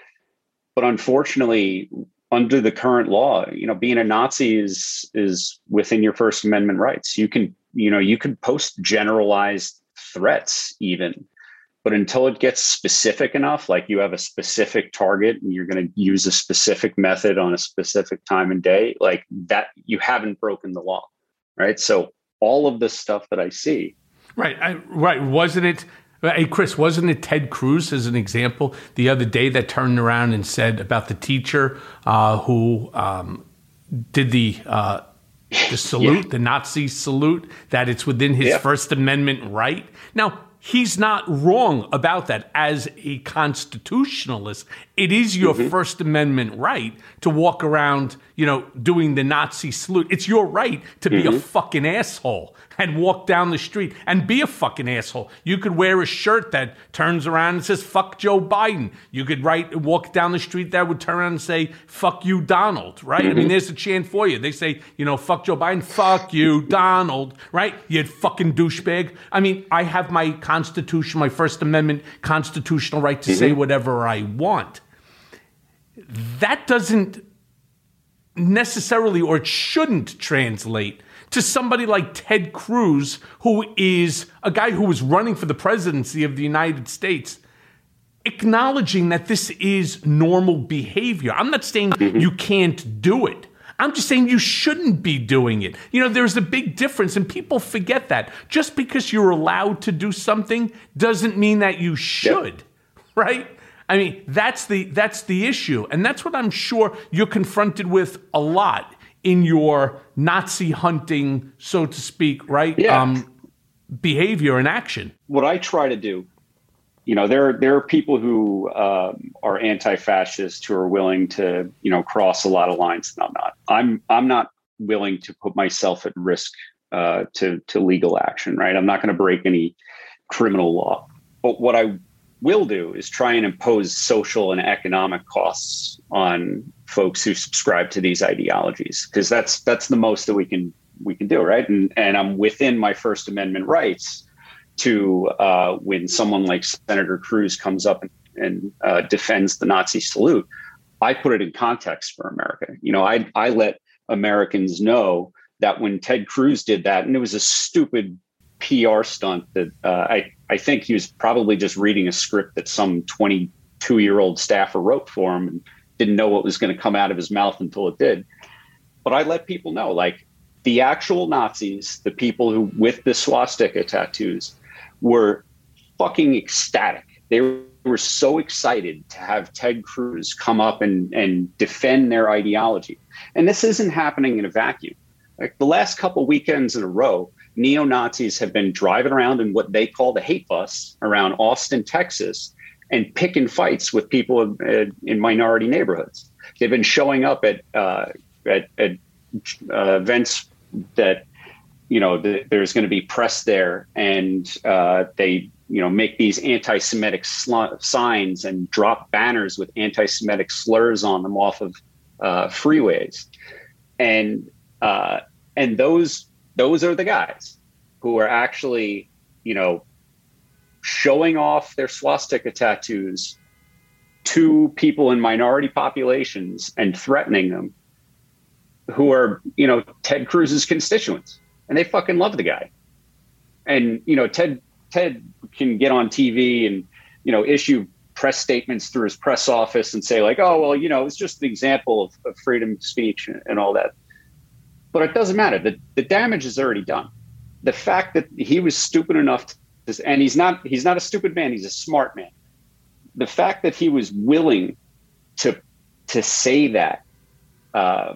But unfortunately, under the current law, you know, being a Nazi is is within your First Amendment rights. You can, you know, you can post generalized threats even. But until it gets specific enough, like you have a specific target and you're going to use a specific method on a specific time and day, like that, you haven't broken the law, right? So all of this stuff that I see. Right, I, right. Wasn't it, hey, Chris, wasn't it Ted Cruz as an example the other day that turned around and said about the teacher uh, who um, did the uh, the salute, yeah. the Nazi salute, that it's within his yeah. First Amendment right? Now, he's not wrong about that. As a constitutionalist, it is your mm-hmm. First Amendment right to walk around, you know, doing the Nazi salute. It's your right to be mm-hmm. a fucking asshole and walk down the street and be a fucking asshole. You could wear a shirt that turns around and says, fuck Joe Biden. You could write, walk down the street that would turn around and say, fuck you, Donald, right? Mm-hmm. I mean, there's a chant for you. They say, you know, fuck Joe Biden, fuck you, Donald, right? You fucking douchebag. I mean, I have my Constitution, my First Amendment constitutional right to mm-hmm. say whatever I want. That doesn't necessarily, or it shouldn't translate to somebody like Ted Cruz, who is a guy who was running for the presidency of the United States, acknowledging that this is normal behavior. I'm not saying mm-hmm. you can't do it. I'm just saying you shouldn't be doing it. You know, there's a big difference, and people forget that. Just because you're allowed to do something doesn't mean that you should, yep. right? I mean, that's the that's the issue. And that's what I'm sure you're confronted with a lot in your Nazi hunting, so to speak, right? Yeah. Um, behavior and action. What I try to do, you know, there there are people who um, are anti-fascist who are willing to, you know, cross a lot of lines, and I'm not. I'm I'm not willing to put myself at risk uh, to to legal action, right? I'm not going to break any criminal law. But what I will do is try and impose social and economic costs on folks who subscribe to these ideologies, because that's that's the most that we can we can do, right? And and I'm within my First Amendment rights to uh, when someone like Senator Cruz comes up and, and uh, defends the Nazi salute, I put it in context for America. You know, I I let Americans know that when Ted Cruz did that, and it was a stupid P R stunt that uh, I, I think he was probably just reading a script that some twenty-two-year-old staffer wrote for him and didn't know what was going to come out of his mouth until it did. But I let people know, like, the actual Nazis, the people who with the swastika tattoos, were fucking ecstatic. They were so excited to have Ted Cruz come up and, and defend their ideology. And this isn't happening in a vacuum. Like, the last couple weekends in a row, neo-Nazis have been driving around in what they call the hate bus around Austin, Texas, and picking fights with people in, in minority neighborhoods. They've been showing up at uh, at, at uh, events that, you know, the, there's going to be press there, and uh, they, you know, make these anti-Semitic sl- signs and drop banners with anti-Semitic slurs on them off of uh, freeways, and uh, and those those are the guys who are actually, you know, showing off their swastika tattoos to people in minority populations and threatening them, who are, you know, Ted Cruz's constituents, and they fucking love the guy. And, you know, Ted Ted can get on T V and, you know, issue press statements through his press office and say, like, oh, well, you know, it's just an example of, of freedom of speech and, and all that. But it doesn't matter. The, the damage is already done. The fact that he was stupid enough to, and he's not he's not a stupid man, he's a smart man. The fact that he was willing to to say that, uh,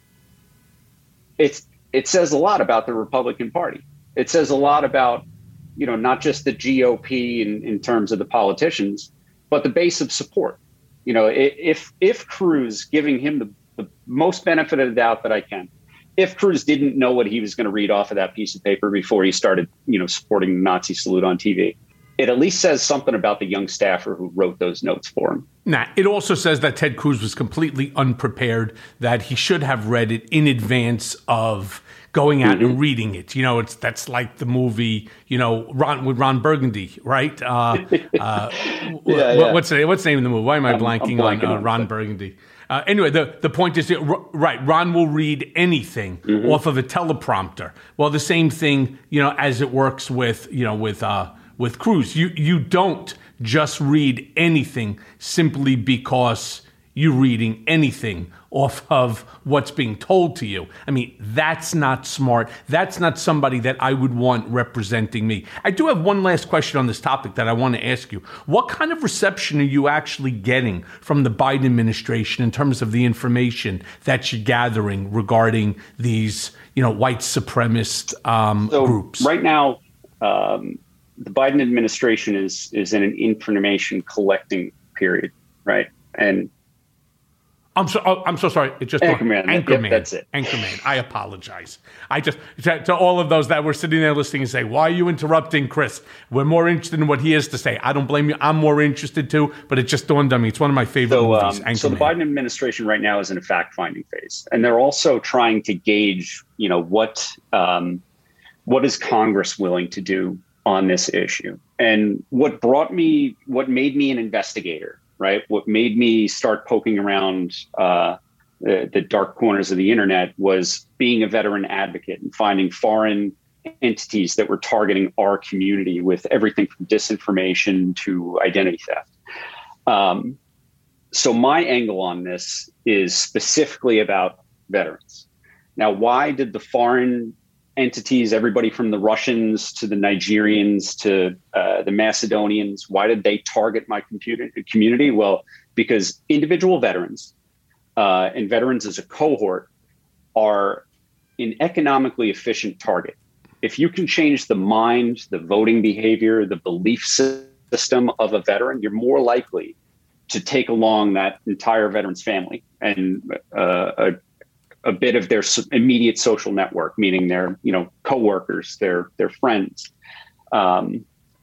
it's it says a lot about the Republican Party. It says a lot about, you know, not just the G O P in, in terms of the politicians, but the base of support. You know, if if Cruz, giving him the, the most benefit of the doubt that I can, if Cruz didn't know what he was going to read off of that piece of paper before he started, you know, supporting the Nazi salute on T V, it at least says something about the young staffer who wrote those notes for him. Nah, it also says that Ted Cruz was completely unprepared, that he should have read it in advance of going out mm-hmm. and reading it. You know, it's that's like the movie, you know, Ron with Ron Burgundy, right? Uh, uh, yeah, what, yeah. What's the what's the name of the movie? Why am I I'm, blanking, I'm blanking on uh, on Ron it. Burgundy? Uh, anyway, the, the point is, that, right, Ron will read anything mm-hmm. off of a teleprompter. Well, the same thing, you know, as it works with, you know, with uh, with Cruz. You you don't just read anything simply because you're reading anything off of what's being told to you. I mean, that's not smart. That's not somebody that I would want representing me. I do have one last question on this topic that I want to ask you. What kind of reception are you actually getting from the Biden administration in terms of the information that you're gathering regarding these, you know, white supremacist um, so groups? Right now, um, the Biden administration is is in an information collecting period, right? And I'm so oh, I'm so sorry. It just Anchorman. Anchorman. Yep, that's it. Anchorman. I apologize. I just to, to all of those that were sitting there listening and say, "Why are you interrupting, Chris? We're more interested in what he has to say." I don't blame you. I'm more interested too. But it just dawned on me. It's one of my favorite so, movies. Um, so the Biden administration right now is in a fact-finding phase, and they're also trying to gauge, you know, what um, what is Congress willing to do on this issue. And what brought me, what made me an investigator, right? What made me start poking around uh, the, the dark corners of the internet was being a veteran advocate and finding foreign entities that were targeting our community with everything from disinformation to identity theft. Um, so my angle on this is specifically about veterans. Now, why did the foreign entities, everybody from the Russians to the Nigerians to uh, the Macedonians, why did they target my computer, community? Well, because individual veterans uh, and veterans as a cohort are an economically efficient target. If you can change the mind, the voting behavior, the belief system of a veteran, you're more likely to take along that entire veteran's family and uh, a a bit of their immediate social network, meaning their, you know, coworkers, their, their friends. Um,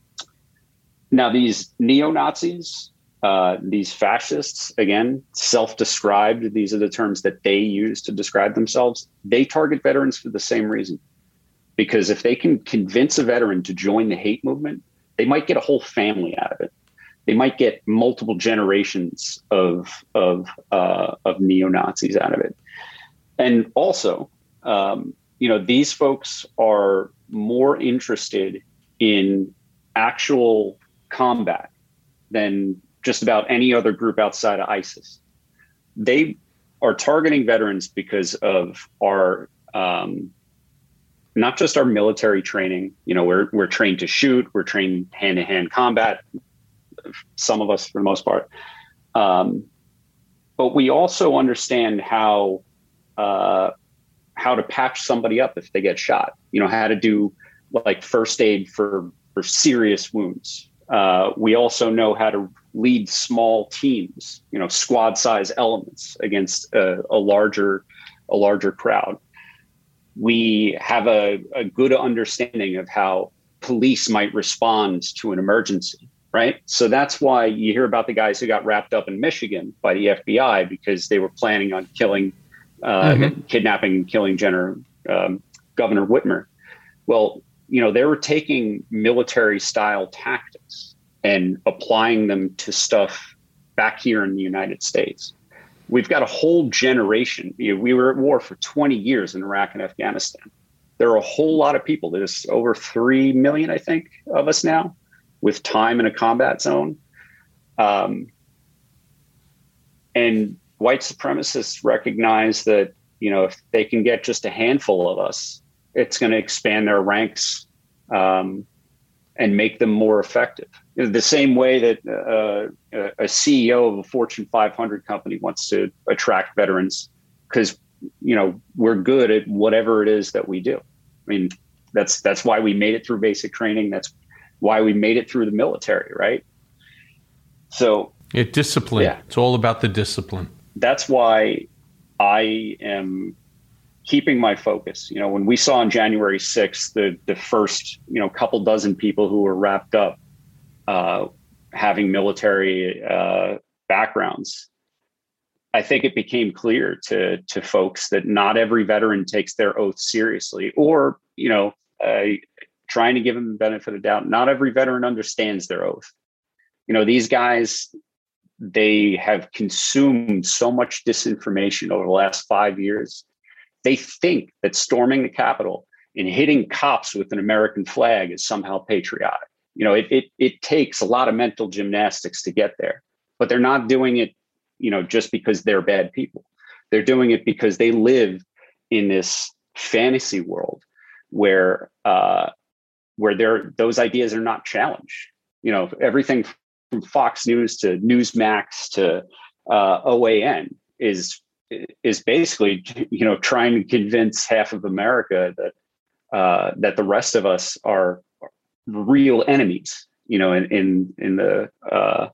now, these neo-Nazis, uh, these fascists, again, self-described, these are the terms that they use to describe themselves. They target veterans for the same reason. Because if they can convince a veteran to join the hate movement, they might get a whole family out of it. they might get multiple generations of of uh, of neo-Nazis out of it. And also, um, you know, these folks are more interested in actual combat than just about any other group outside of ISIS. They are targeting veterans because of our, um, not just our military training. You know, we're we're trained to shoot, we're trained hand-to-hand combat, some of us for the most part. Um, but we also understand how uh, how to patch somebody up if they get shot. You know, how to do like first aid for for serious wounds. Uh, we also know how to lead small teams, you know, squad size elements against a, a larger, a larger crowd. We have a, a good understanding of how police might respond to an emergency, right? So that's why you hear about the guys who got wrapped up in Michigan by the F B I because they were planning on killing, uh, mm-hmm. kidnapping and killing General, um, Governor Whitmer. Well, you know, they were taking military style tactics and applying them to stuff back here in the United States. We've got a whole generation. You know, we were at war for twenty years in Iraq and Afghanistan. There are a whole lot of people. There's over three million, I think, of us now with time in a combat zone. Um, and white supremacists recognize that, you know, if they can get just a handful of us, it's going to expand their ranks um, and make them more effective. You know, the same way that uh, a C E O of a Fortune five hundred company wants to attract veterans because, you know, we're good at whatever it is that we do. I mean, that's that's why we made it through basic training. That's why we made it through the military, right? So yeah, discipline. Yeah. It's all about the discipline. That's why I am keeping my focus. You know, when we saw on January sixth, the the first, you know, couple dozen people who were wrapped up uh, having military uh, backgrounds, I think it became clear to to folks that not every veteran takes their oath seriously, or, you know, uh, trying to give them the benefit of doubt. Not every veteran understands their oath. You know, these guys, they have consumed so much disinformation over the last five years. They think that storming the Capitol and hitting cops with an American flag is somehow patriotic. You know, it it it takes a lot of mental gymnastics to get there, but they're not doing it, you know, just because they're bad people. They're doing it because they live in this fantasy world where uh, where there those ideas are not challenged. You know, everything from Fox News to Newsmax to uh, O A N is is basically, you know, trying to convince half of America that uh, that the rest of us are real enemies. You know, in in in the uh,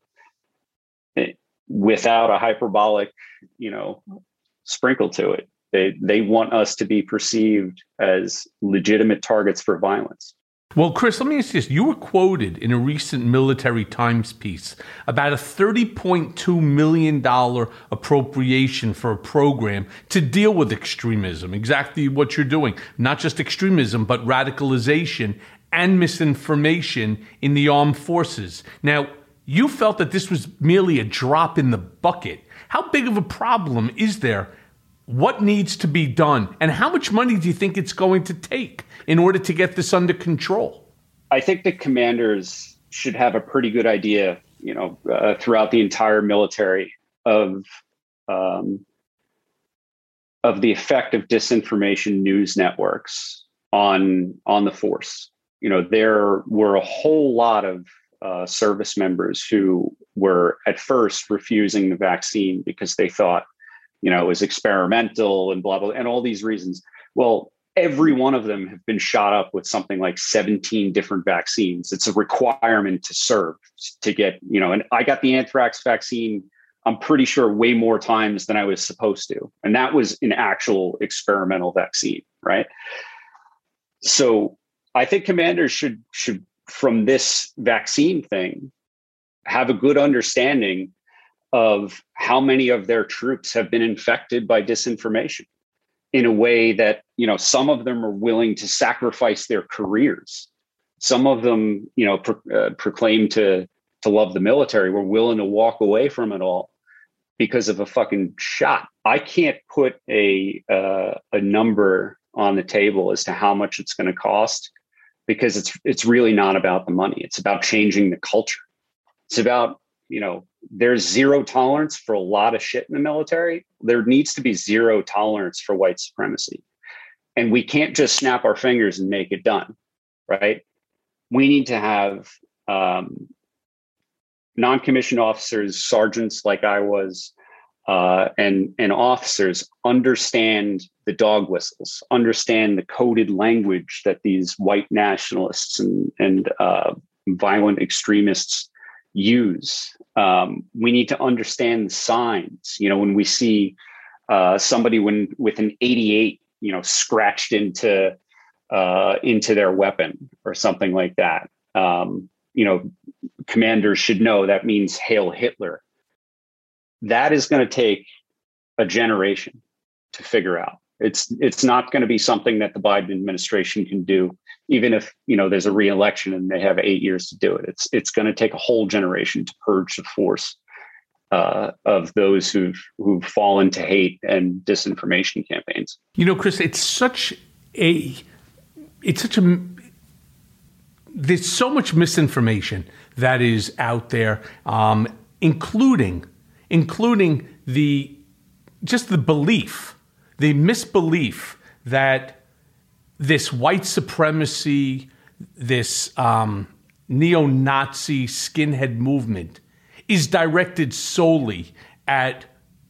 without a hyperbolic, you know, sprinkle to it. They they want us to be perceived as legitimate targets for violence. Well, Chris, let me ask you this. You were quoted in a recent Military Times piece about a thirty point two million dollars appropriation for a program to deal with extremism, exactly what you're doing. Not just extremism, but radicalization and misinformation in the armed forces. Now, you felt that this was merely a drop in the bucket. How big of a problem is there? What needs to be done? And how much money do you think it's going to take in order to get this under control? I think the commanders should have a pretty good idea, you know, uh, throughout the entire military of um, of the effect of disinformation news networks on on the force. You know, there were a whole lot of uh, service members who were at first refusing the vaccine because they thought, you know, it was experimental and blah, blah, and all these reasons. Well, every one of them have been shot up with something like seventeen different vaccines. It's a requirement to serve, to get, you know, and I got the anthrax vaccine, I'm pretty sure way more times than I was supposed to. And that was an actual experimental vaccine, right? So I think commanders should, should from this vaccine thing, have a good understanding of how many of their troops have been infected by disinformation in a way that, you know, some of them are willing to sacrifice their careers. Some of them, you know, pro- uh, proclaim to to love the military were willing to walk away from it all because of a fucking shot. I can't put a uh, a number on the table as to how much it's going to cost, because it's it's really not about the money. It's about changing the culture. It's about, you know, there's zero tolerance for a lot of shit in the military. There needs to be zero tolerance for white supremacy. And we can't just snap our fingers and make it done, right? We need to have um, non-commissioned officers, sergeants like I was, uh, and, and officers understand the dog whistles, understand the coded language that these white nationalists and, and uh, violent extremists use. Um, we need to understand the signs. You know, when we see uh, somebody when with an eighty-eight, you know, scratched into uh, into their weapon or something like that, um, you know, commanders should know that means Hail Hitler. That is going to take a generation to figure out. It's it's not going to be something that the Biden administration can do, even if, you know, there's a re-election and they have eight years to do it. It's it's going to take a whole generation to purge the force uh, of those who've who've fallen to hate and disinformation campaigns. You know, Chris, it's such a it's such a there's so much misinformation that is out there, um, including including the just the belief. The misbelief that this white supremacy, this um, neo-Nazi skinhead movement is directed solely at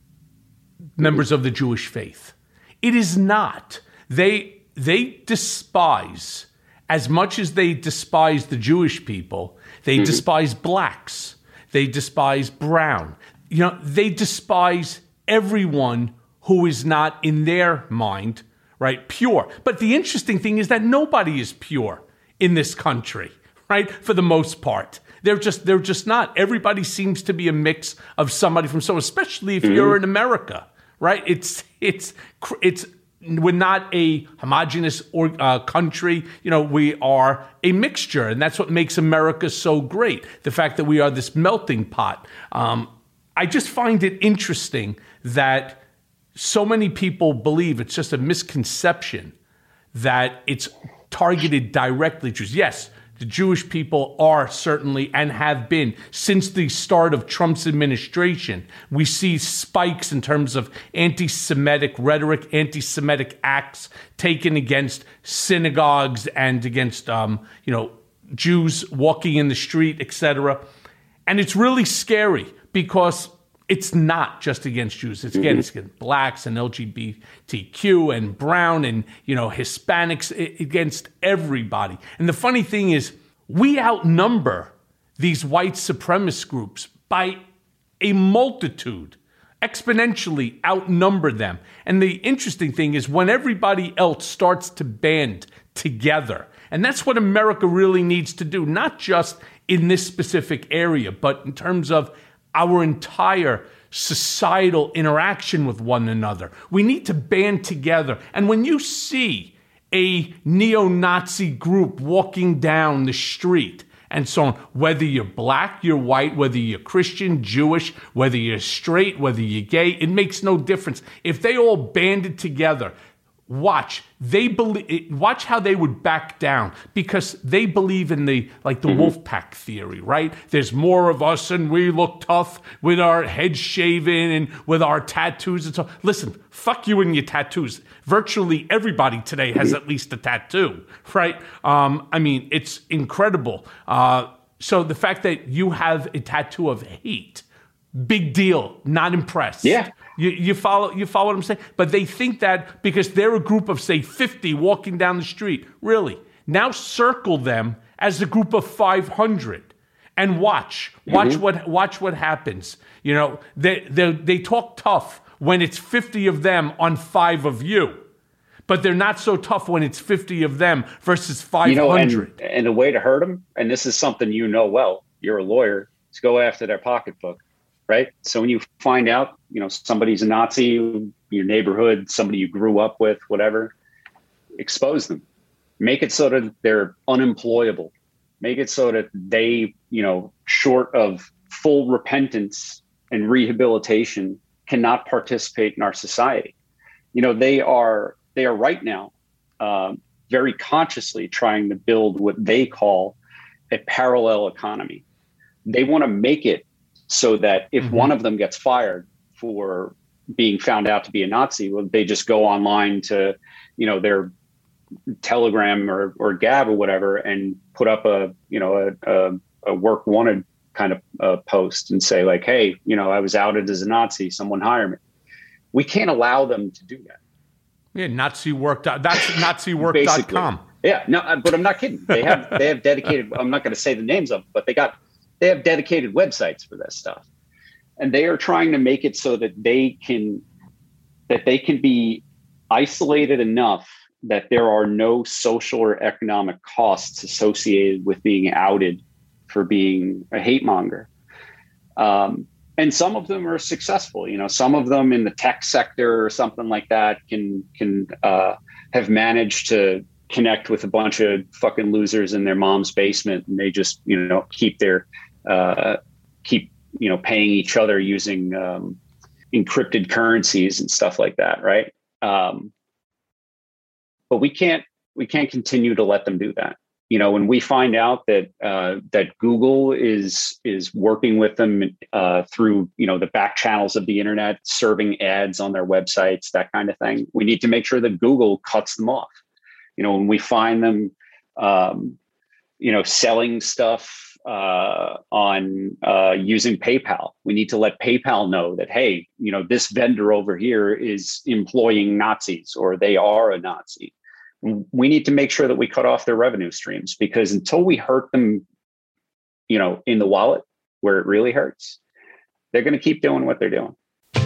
members of the Jewish faith. It is not. They they despise, as much as they despise the Jewish people, they mm-hmm. despise blacks. They despise brown. You know, they despise everyone who is not, in their mind, right, pure. But the interesting thing is that nobody is pure in this country, right, for the most part. They're just they're just not. Everybody seems to be a mix of somebody from so, especially if mm-hmm. you're in America, right? It's it's it's we're not a homogenous or, uh, country. You know, we are a mixture, and that's what makes America so great. The fact that we are this melting pot. Um, I just find it interesting that so many people believe it's just a misconception that it's targeted directly to Jews. Yes, the Jewish people are certainly and have been since the start of Trump's administration. We see spikes in terms of anti-Semitic rhetoric, anti-Semitic acts taken against synagogues and against, um, you know, Jews walking in the street, et cetera. And it's really scary because it's not just against Jews. It's again, it's against blacks and L G B T Q and brown and, you know, Hispanics, against everybody. And the funny thing is, we outnumber these white supremacist groups by a multitude, exponentially outnumber them. And the interesting thing is when everybody else starts to band together, and that's what America really needs to do, not just in this specific area, but in terms of our entire societal interaction with one another. We need to band together. And when you see a neo-Nazi group walking down the street and so on, whether you're black, you're white, whether you're Christian, Jewish, whether you're straight, whether you're gay, it makes no difference. If they all banded together, watch, they believe, watch how they would back down, because they believe in the, like the mm-hmm. wolf pack theory, right? There's more of us and we look tough with our heads shaven and with our tattoos and so. Listen, fuck you and your tattoos. Virtually everybody today has at least a tattoo, right? Um, I mean, it's incredible. Uh, so the fact that you have a tattoo of hate, big deal, not impressed. Yeah. You, you follow you follow what I'm saying? But they think that because they're a group of, say, fifty walking down the street. Really? Now circle them as a group of five hundred and watch. Watch mm-hmm. what watch what happens. You know, they, they, they talk tough when it's fifty of them on five of you. But they're not so tough when it's fifty of them versus five hundred. You know, and, and the way to hurt them, and this is something you know well, you're a lawyer, is go after their pocketbook. Right. So when you find out, you know, somebody's a Nazi, your neighborhood, somebody you grew up with, whatever, expose them, make it so that they're unemployable, Make it so that they, you know, short of full repentance and rehabilitation, cannot participate in our society. You know, they are they are right now um, very consciously trying to build what they call a parallel economy. They want to make it so that if mm-hmm. one of them gets fired for being found out to be a Nazi, well, they just go online to, you know, their Telegram or, or Gab or whatever and put up a, you know, a, a, a work wanted kind of uh, post and say like, hey, you know, I was outed as a Nazi, someone hire me. We can't allow them to do that. Yeah, Nazi work. That's Nazi work dot com. Yeah, no, but I'm not kidding. They have they have dedicated. I'm not going to say the names of them, but they got they have dedicated websites for this stuff, and they are trying to make it so that they can that they can be isolated enough that there are no social or economic costs associated with being outed for being a hate monger. Um, and some of them are successful. You know, some of them in the tech sector or something like that can can uh, have managed to connect with a bunch of fucking losers in their mom's basement, and they just, you know, keep their uh, keep you know paying each other using um, encrypted currencies and stuff like that, right? Um, but we can't we can't continue to let them do that. You know, when we find out that uh, that Google is is working with them uh, through, you know, the back channels of the internet, serving ads on their websites, that kind of thing, we need to make sure that Google cuts them off. You know, when we find them, um, you know, selling stuff uh, on uh, using PayPal, we need to let PayPal know that, hey, you know, this vendor over here is employing Nazis, or they are a Nazi. We need to make sure that we cut off their revenue streams, because until we hurt them, you know, in the wallet where it really hurts, they're going to keep doing what they're doing.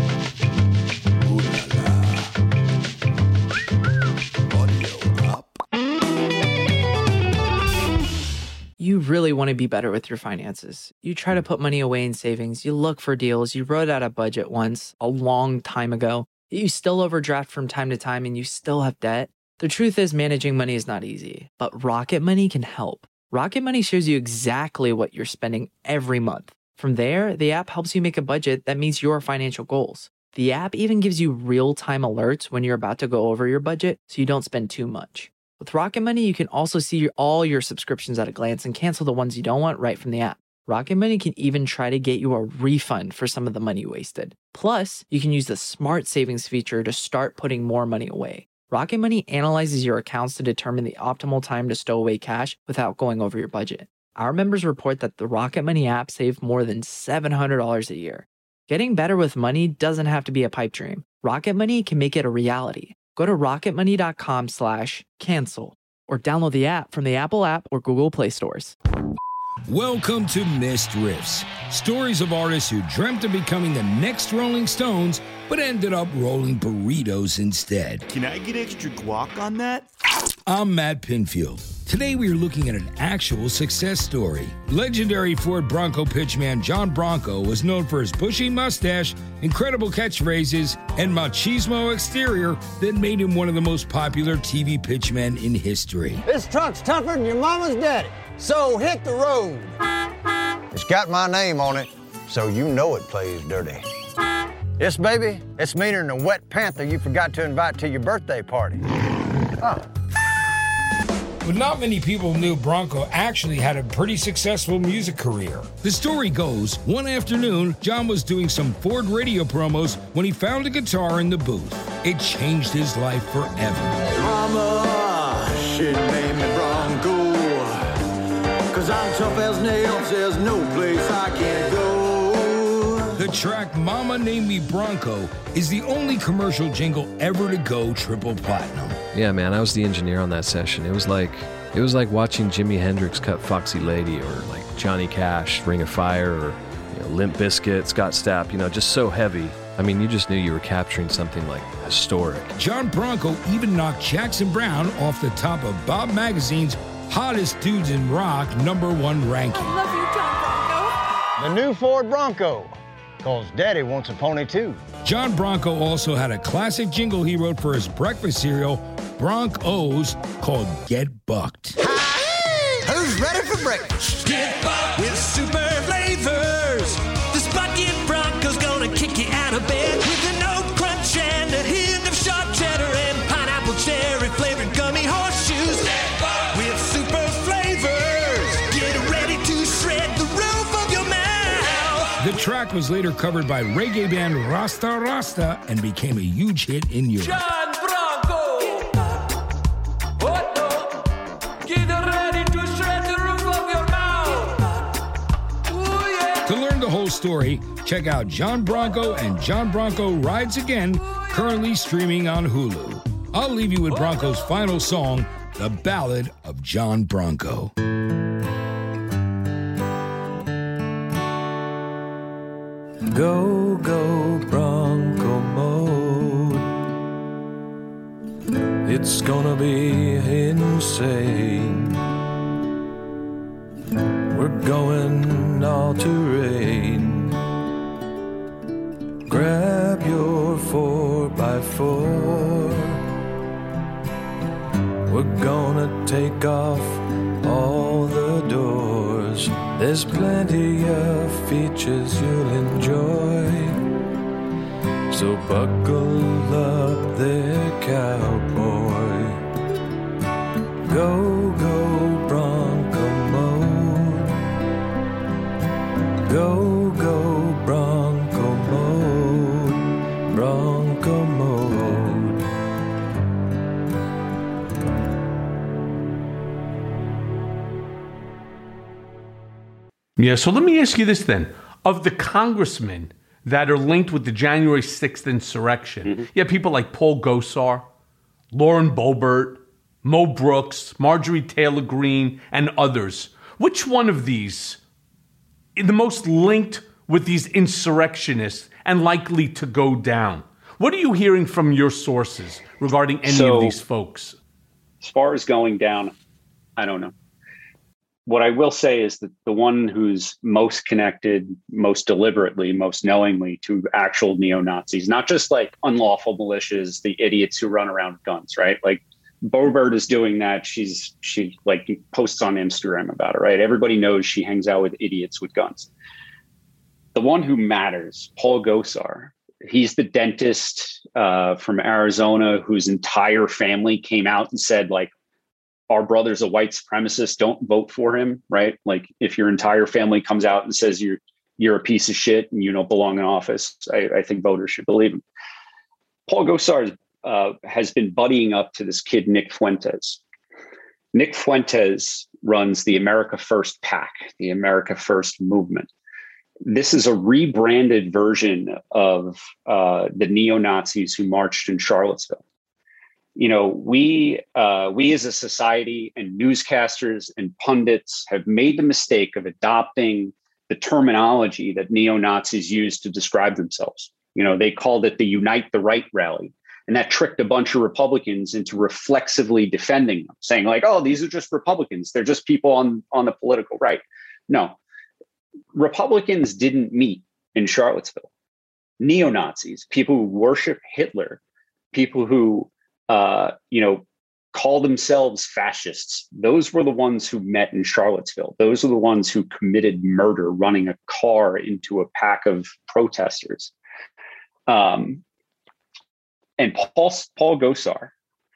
You really want to be better with your finances. You try to put money away in savings. You look for deals. You wrote out a budget once a long time ago. You still overdraft from time to time, and you still have debt. The truth is, managing money is not easy, but Rocket Money can help. Rocket Money shows you exactly what you're spending every month. From there, the app helps you make a budget that meets your financial goals. The app even gives you real-time alerts when you're about to go over your budget, so you don't spend too much. With Rocket Money, you can also see your, all your subscriptions at a glance and cancel the ones you don't want right from the app. Rocket Money can even try to get you a refund for some of the money you wasted. Plus, you can use the Smart Savings feature to start putting more money away. Rocket Money analyzes your accounts to determine the optimal time to stow away cash without going over your budget. Our members report that the Rocket Money app saved more than seven hundred dollars a year. Getting better with money doesn't have to be a pipe dream. Rocket Money can make it a reality. Go to rocketmoney.com slash cancel or download the app from the Apple app or Google Play stores. Welcome to Missed Riffs. Stories of artists who dreamt of becoming the next Rolling Stones, but ended up rolling burritos instead. Can I get extra guac on that? I'm Matt Pinfield. Today we are looking at an actual success story. Legendary Ford Bronco pitchman John Bronco was known for his bushy mustache, incredible catchphrases, and machismo exterior that made him one of the most popular T V pitchmen in history. This truck's tougher than your mama's daddy, so hit the road. It's got my name on it, so you know it plays dirty. Yes, baby, it's meaner than a wet panther you forgot to invite to your birthday party. Oh. But not many people knew Bronco actually had a pretty successful music career. The story goes, one afternoon, John was doing some Ford radio promos when he found a guitar in the booth. It changed his life forever. Mama, she named me Bronco, 'cause I'm tough as nails, there's no place I can't go. The track Mama Named Me Bronco is the only commercial jingle ever to go triple platinum. Yeah, man, I was the engineer on that session. It was like it was like watching Jimi Hendrix cut Foxy Lady, or like Johnny Cash, Ring of Fire, or you know, Limp Bizkit, Scott Stapp, you know, just so heavy. I mean, you just knew you were capturing something like historic. John Bronco even knocked Jackson Browne off the top of Bob Magazine's Hottest Dudes in Rock number one ranking. I love you, John Bronco. The new Ford Bronco. Cause Daddy wants a pony too. John Bronco also had a classic jingle he wrote for his breakfast cereal, Bronc-O's, called Get Bucked. Who who's ready for breakfast? Get up with super flavors. This bucket Bronco's gonna kick you out of bed with an oat crunch and a hint of sharp cheddar and pineapple cherry flavored gummy horseshoes. With super flavors, get ready to shred the roof of your mouth. The track was later covered by reggae band Rasta Rasta and became a huge hit in Europe. John Bronco. Oh no. Get ready to shred the roof of your mouth. Ooh, yeah. To learn the whole story, check out John Bronco and John Bronco Rides Again, currently streaming on Hulu. I'll leave you with Bronco's final song, The Ballad of John Bronco. Go, go, Bronco mode. It's gonna be insane. We're going all terrain. Grab your four by four. We're gonna take off all the doors. There's plenty of features you'll enjoy. So buckle up there, cowboy. Go, go, Bronco mode. Go, go, Bronco mode. Bronco mode. Yeah, so let me ask you this then. Of the congressmen that are linked with the January sixth insurrection, mm-hmm. you have people like Paul Gosar, Lauren Boebert, Mo Brooks, Marjorie Taylor Greene, and others. Which one of these is the most linked with these insurrectionists and likely to go down? What are you hearing from your sources regarding any so, of these folks? As far as going down, I don't know. What I will say is that the one who's most connected, most deliberately, most knowingly to actual neo-Nazis, not just like unlawful militias, the idiots who run around with guns, right? Like Boebert is doing that. She's she like posts on Instagram about it, right? Everybody knows she hangs out with idiots with guns. The one who matters, Paul Gosar, he's the dentist uh, from Arizona whose entire family came out and said, like, our brother's a white supremacist, don't vote for him, right? Like if your entire family comes out and says you're you're a piece of shit and you don't belong in office, I, I think voters should believe him. Paul Gosar uh, has been buddying up to this kid, Nick Fuentes. Nick Fuentes runs the America First PAC, the America First movement. This is a rebranded version of uh, the neo-Nazis who marched in Charlottesville. You know, we uh, we as a society and newscasters and pundits have made the mistake of adopting the terminology that neo-Nazis use to describe themselves. You know, they called it the Unite the Right rally. And that tricked a bunch of Republicans into reflexively defending them, saying like, oh, these are just Republicans. They're just people on, on the political right. No, Republicans didn't meet in Charlottesville. Neo-Nazis, people who worship Hitler, people who Uh, you know, call themselves fascists. Those were the ones who met in Charlottesville. Those are the ones who committed murder, running a car into a pack of protesters. Um, and Paul, Paul Gosar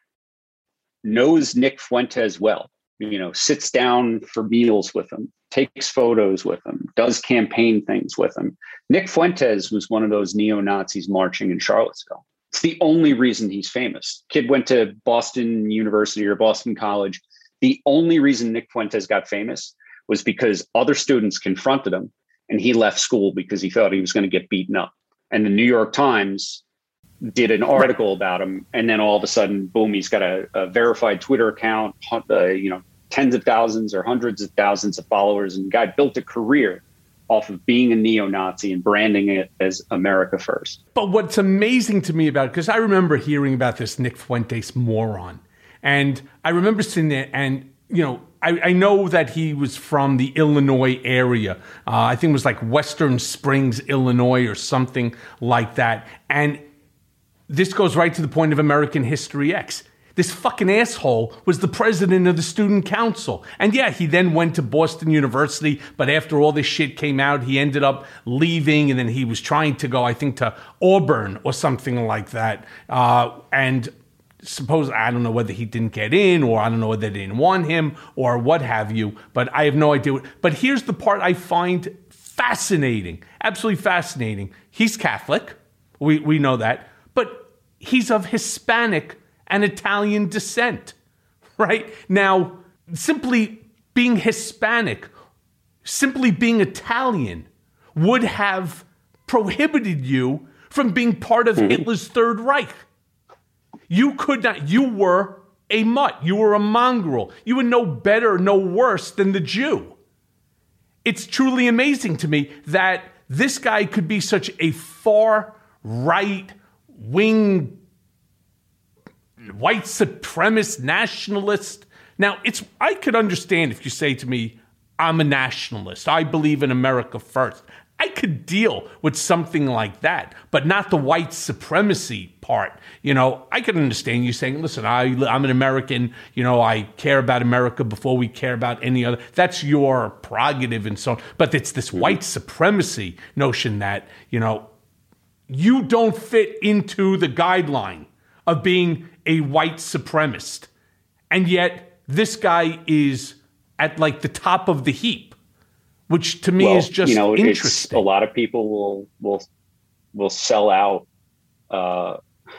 knows Nick Fuentes well, you know, sits down for meals with him, takes photos with him, does campaign things with him. Nick Fuentes was one of those neo-Nazis marching in Charlottesville. It's the only reason he's famous. Kid went to Boston University or Boston College. The only reason Nick Fuentes got famous was because other students confronted him and he left school because he thought he was going to get beaten up. And the New York Times did an article right. about him. And then all of a sudden, boom, he's got a, a verified Twitter account, uh, you know, tens of thousands or hundreds of thousands of followers. And the guy built a career off of being a neo-Nazi and branding it as America First. But what's amazing to me about it, because I remember hearing about this Nick Fuentes moron, and I remember sitting there and, you know, I, I know that he was from the Illinois area. Uh, I think it was like Western Springs, Illinois or something like that. And this goes right to the point of American History X. this fucking asshole was the president of the student council. And yeah, he then went to Boston University, but after all this shit came out, he ended up leaving, and then he was trying to go, I think, to Auburn or something like that. Uh, and suppose, I don't know whether he didn't get in, or I don't know whether they didn't want him, or what have you, but I have no idea. What, but here's the part I find fascinating, absolutely fascinating. He's Catholic, we, we know that, but he's of Hispanic and Italian descent, right? Now, simply being Hispanic, simply being Italian would have prohibited you from being part of mm-hmm. Hitler's Third Reich. You could not, you were a mutt, you were a mongrel. You were no better, no worse than the Jew. It's truly amazing to me that this guy could be such a far right wing white supremacist nationalist. Now, it's I could understand if you say to me, I'm a nationalist, I believe in America first. I could deal with something like that, but not the white supremacy part. You know, I could understand you saying, listen, I, I'm an American, you know, I care about America before we care about any other. That's your prerogative and so on. But it's this white supremacy notion that, you know, you don't fit into the guideline of being a white supremacist. And yet this guy is at like the top of the heap, which to me well, is just you know, interesting. It's, a lot of people will will will sell out. Uh,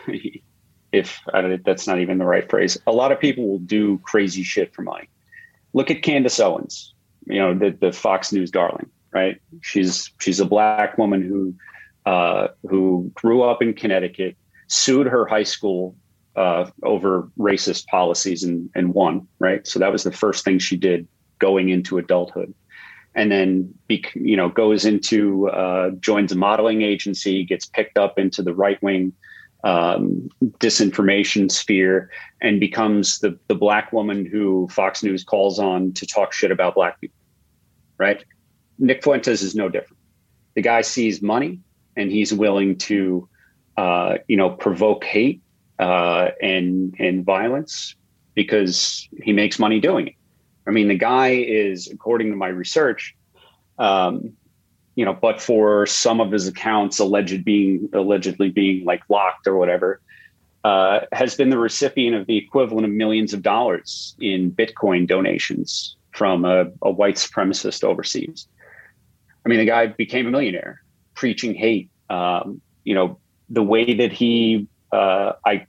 if I don't, that's not even the right phrase, a lot of people will do crazy shit for money. Look at Candace Owens, you know, the, the Fox News darling, right? She's she's a black woman who uh, who grew up in Connecticut, sued her high school uh, over racist policies and, and won, right? So that was the first thing she did going into adulthood. And then, you know, goes into, uh, joins a modeling agency, gets picked up into the right-wing um, disinformation sphere, and becomes the, the black woman who Fox News calls on to talk shit about black people, right? Nick Fuentes is no different. The guy sees money, and he's willing to, uh, you know, provoke hate uh, and and violence because he makes money doing it. I mean, the guy is, according to my research, um, you know, but for some of his accounts alleged being allegedly being like locked or whatever, uh, has been the recipient of the equivalent of millions of dollars in Bitcoin donations from a, a white supremacist overseas. I mean, the guy became a millionaire preaching hate. Um, you know, the way that he, uh, I,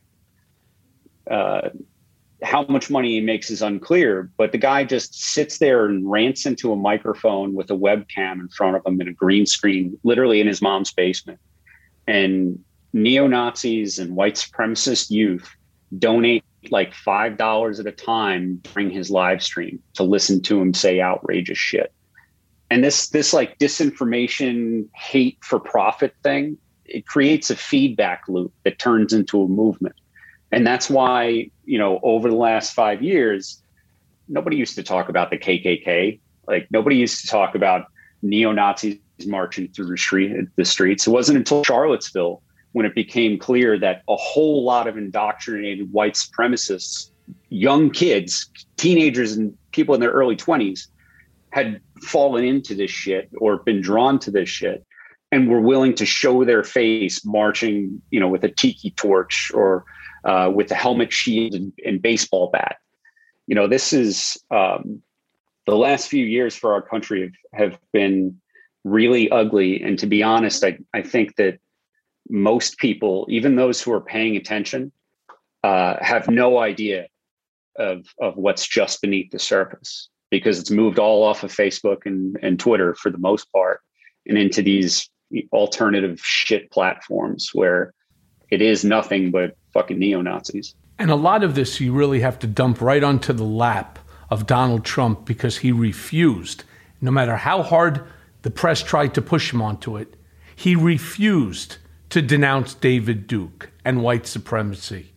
uh, how much money he makes is unclear, but the guy just sits there and rants into a microphone with a webcam in front of him in a green screen, literally in his mom's basement. And neo-Nazis and white supremacist youth donate like five dollars at a time during his live stream to listen to him say outrageous shit. And this, this like disinformation, hate for profit thing, it creates a feedback loop that turns into a movement. And that's why, you know, over the last five years, nobody used to talk about the K K K. Like nobody used to talk about neo-Nazis marching through the, street, the streets. It wasn't until Charlottesville when it became clear that a whole lot of indoctrinated white supremacists, young kids, teenagers and people in their early twenties had fallen into this shit or been drawn to this shit and were willing to show their face marching, you know, with a tiki torch or Uh, with the helmet, shield, and, and baseball bat. You know, this is um, the last few years for our country have, have been really ugly. And to be honest, I, I think that most people, even those who are paying attention, uh, have no idea of, of what's just beneath the surface, because it's moved all off of Facebook and, and Twitter for the most part and into these alternative shit platforms where it is nothing but fucking neo-Nazis. And a lot of this you really have to dump right onto the lap of Donald Trump, because he refused, no matter how hard the press tried to push him onto it, he refused to denounce David Duke and white supremacy.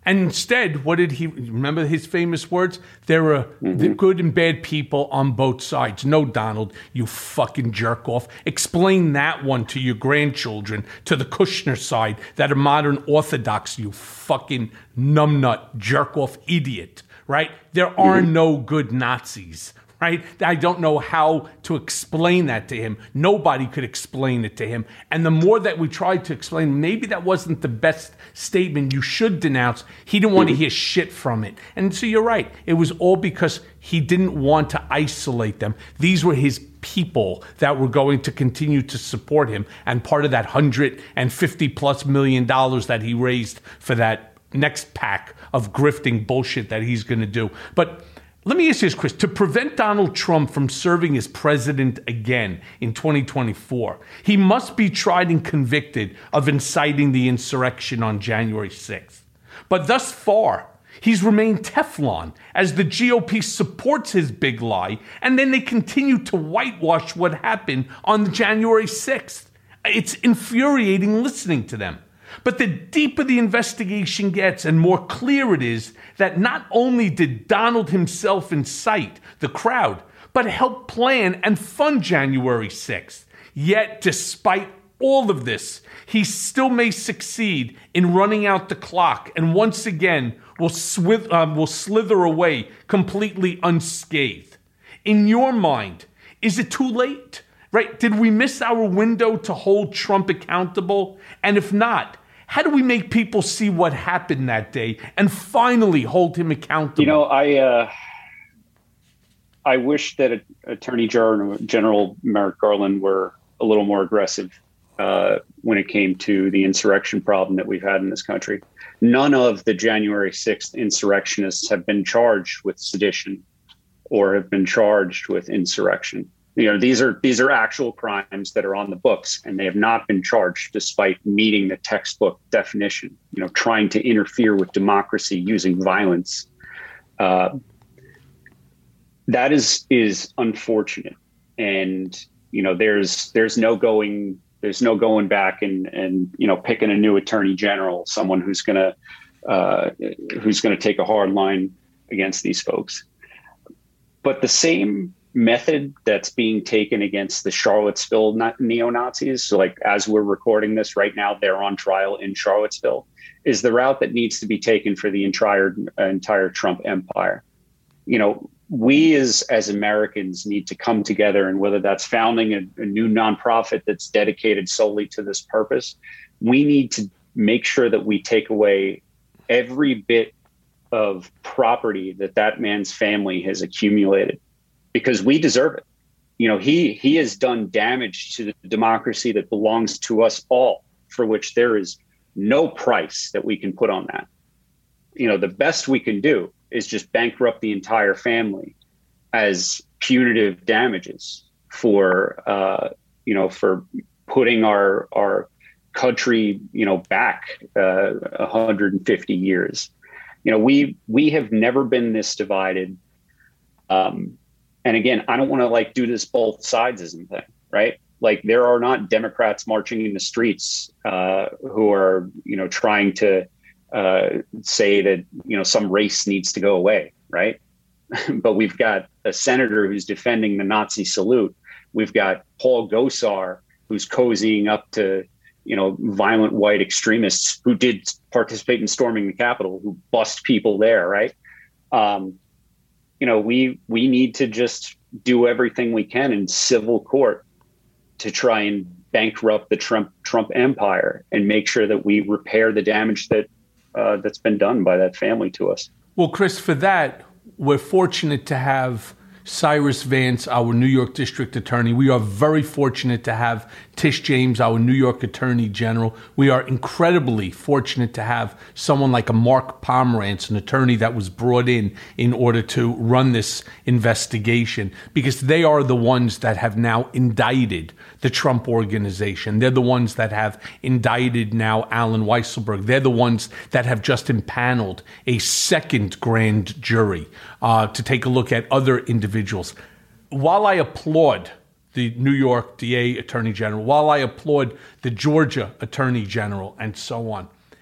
And instead, what did he, remember his famous words? There are Mm-hmm. the good and bad people on both sides. No, Donald, you fucking jerk off. Explain that one to your grandchildren, to the Kushner side, that are modern Orthodox, you fucking numbnut, jerk off idiot, right? There are Mm-hmm. no good Nazis. Right? I don't know how to explain that to him. Nobody could explain it to him. And the more that we tried to explain, maybe that wasn't the best statement you should denounce. He didn't want to hear shit from it. And so you're right. It was all because he didn't want to isolate them. These were his people that were going to continue to support him. And part of that one hundred fifty plus million dollars that he raised for that next pack of grifting bullshit that he's going to do. But let me ask you this, Chris. To prevent Donald Trump from serving as president again in twenty twenty-four, he must be tried and convicted of inciting the insurrection on January sixth. But thus far, he's remained Teflon as the G O P supports his big lie, and then they continue to whitewash what happened on January sixth. It's infuriating listening to them. But the deeper the investigation gets and more clear it is that not only did Donald himself incite the crowd, but help plan and fund January sixth. Yet, despite all of this, he still may succeed in running out the clock and once again will, swith- um, will slither away completely unscathed. In your mind, is it too late? Right? Did we miss our window to hold Trump accountable? And if not, how do we make people see what happened that day and finally hold him accountable? You know, I uh, I wish that Attorney General Merrick Garland were a little more aggressive uh, when it came to the insurrection problem that we've had in this country. None of the January sixth insurrectionists have been charged with sedition or have been charged with insurrection. You know, these are these are actual crimes that are on the books, and they have not been charged despite meeting the textbook definition. You know, trying to interfere with democracy using violence. Uh, that is is unfortunate, and you know, there's there's no going there's no going back and and you know picking a new attorney general, someone who's gonna uh, who's gonna take a hard line against these folks. But the same method that's being taken against the Charlottesville neo-Nazis, so like as we're recording this right now, they're on trial in Charlottesville, is the route that needs to be taken for the entire entire Trump empire. You know, we as as Americans need to come together, and whether that's founding a, a new nonprofit that's dedicated solely to this purpose, we need to make sure that we take away every bit of property that that man's family has accumulated, because we deserve it. You know, he he has done damage to the democracy that belongs to us all, for which there is no price that we can put on that. You know, the best we can do is just bankrupt the entire family as punitive damages for, uh, you know, for putting our our country, you know, back uh, one hundred fifty years. You know, we we have never been this divided. Um, And again, I don't want to like do this both sidesism thing, right? Like there are not Democrats marching in the streets uh, who are, you know, trying to uh, say that, you know, some race needs to go away, right? But we've got a senator who's defending the Nazi salute. We've got Paul Gosar, who's cozying up to, you know, violent white extremists who did participate in storming the Capitol, who bust people there, right? Um, You know, we we need to just do everything we can in civil court to try and bankrupt the Trump Trump empire and make sure that we repair the damage that uh, that's been done by that family to us. Well, Chris, for that, we're fortunate to have Cyrus Vance, our New York District Attorney. We are very fortunate to have Tish James, our New York Attorney General. We are incredibly fortunate to have someone like a Mark Pomerantz, an attorney that was brought in in order to run this investigation, because they are the ones that have now indicted the Trump Organization. They're the ones that have indicted now Alan Weisselberg. They're the ones that have just impaneled a second grand jury uh, to take a look at other individuals. While I applaud the New York D A Attorney General, while I applaud the Georgia Attorney General and so on,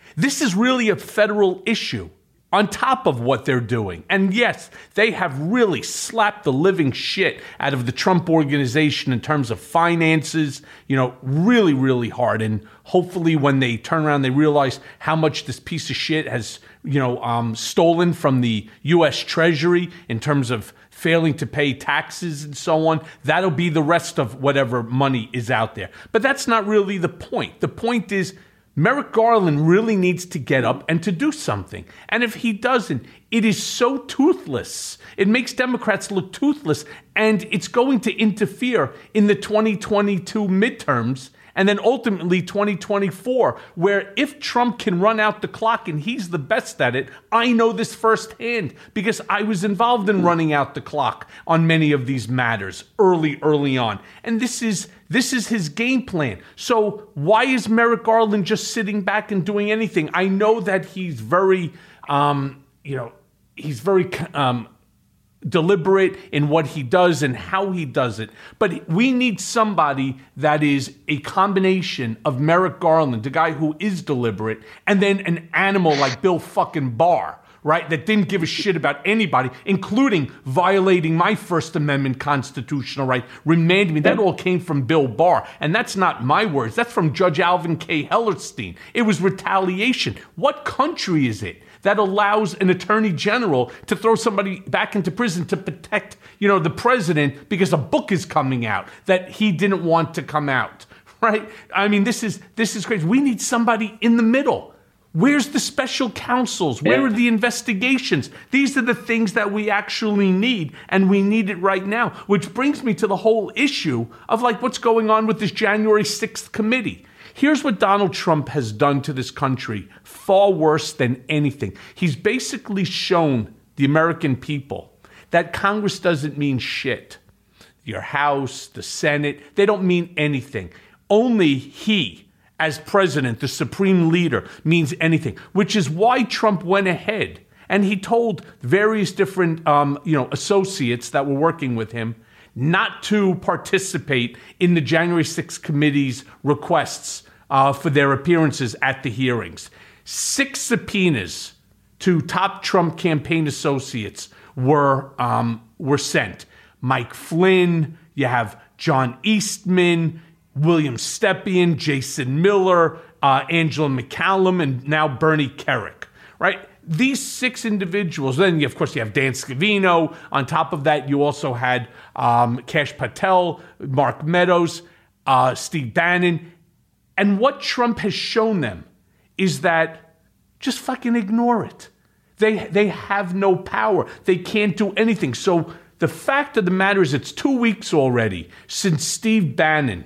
This is really a federal issue on top of what they're doing. And yes, they have really slapped the living shit out of the Trump organization in terms of finances, you know, really, really hard. And hopefully when they turn around, they realize how much this piece of shit has, you know, um, stolen from the U S Treasury in terms of failing to pay taxes and so on. That'll be the rest of whatever money is out there. But that's not really the point. The point is, Merrick Garland really needs to get up and to do something. And if he doesn't, it is so toothless. It makes Democrats look toothless, and it's going to interfere in the twenty twenty-two midterms and then ultimately twenty twenty-four, where if Trump can run out the clock and he's the best at it, I know this firsthand because I was involved in running out the clock on many of these matters early, early on. And this is This is his game plan. So why is Merrick Garland just sitting back and doing anything? I know that he's very, um, you know, he's very um, deliberate in what he does and how he does it. But we need somebody that is a combination of Merrick Garland, the guy who is deliberate, and then an animal like Bill fucking Barr, right, that didn't give a shit about anybody, including violating my First Amendment constitutional right, remanding me. That all came from Bill Barr. And that's not my words. That's from Judge Alvin K. Hellerstein. It was retaliation. What country is it that allows an attorney general to throw somebody back into prison to protect, you know, the president because a book is coming out that he didn't want to come out, right? I mean, this is this is crazy. We need somebody in the middle. Where's the special counsels? Where are the investigations? These are the things that we actually need, and we need it right now, which brings me to the whole issue of like what's going on with this January sixth committee. Here's what Donald Trump has done to this country, far worse than anything. He's basically shown the American people that Congress doesn't mean shit. Your House, the Senate, they don't mean anything. Only he, as president, the supreme leader, means anything, which is why Trump went ahead and he told various different um, you know, associates that were working with him not to participate in the January sixth committee's requests uh, for their appearances at the hearings. Six subpoenas to top Trump campaign associates were um, were sent. Mike Flynn, you have John Eastman, William Stepien, Jason Miller, uh, Angela McCallum, and now Bernie Kerik, right? These six individuals, then you, of course you have Dan Scavino. On top of that, you also had um, Kash Patel, Mark Meadows, uh, Steve Bannon. And what Trump has shown them is that just fucking ignore it. They, they have no power. They can't do anything. So the fact of the matter is it's two weeks already since Steve Bannon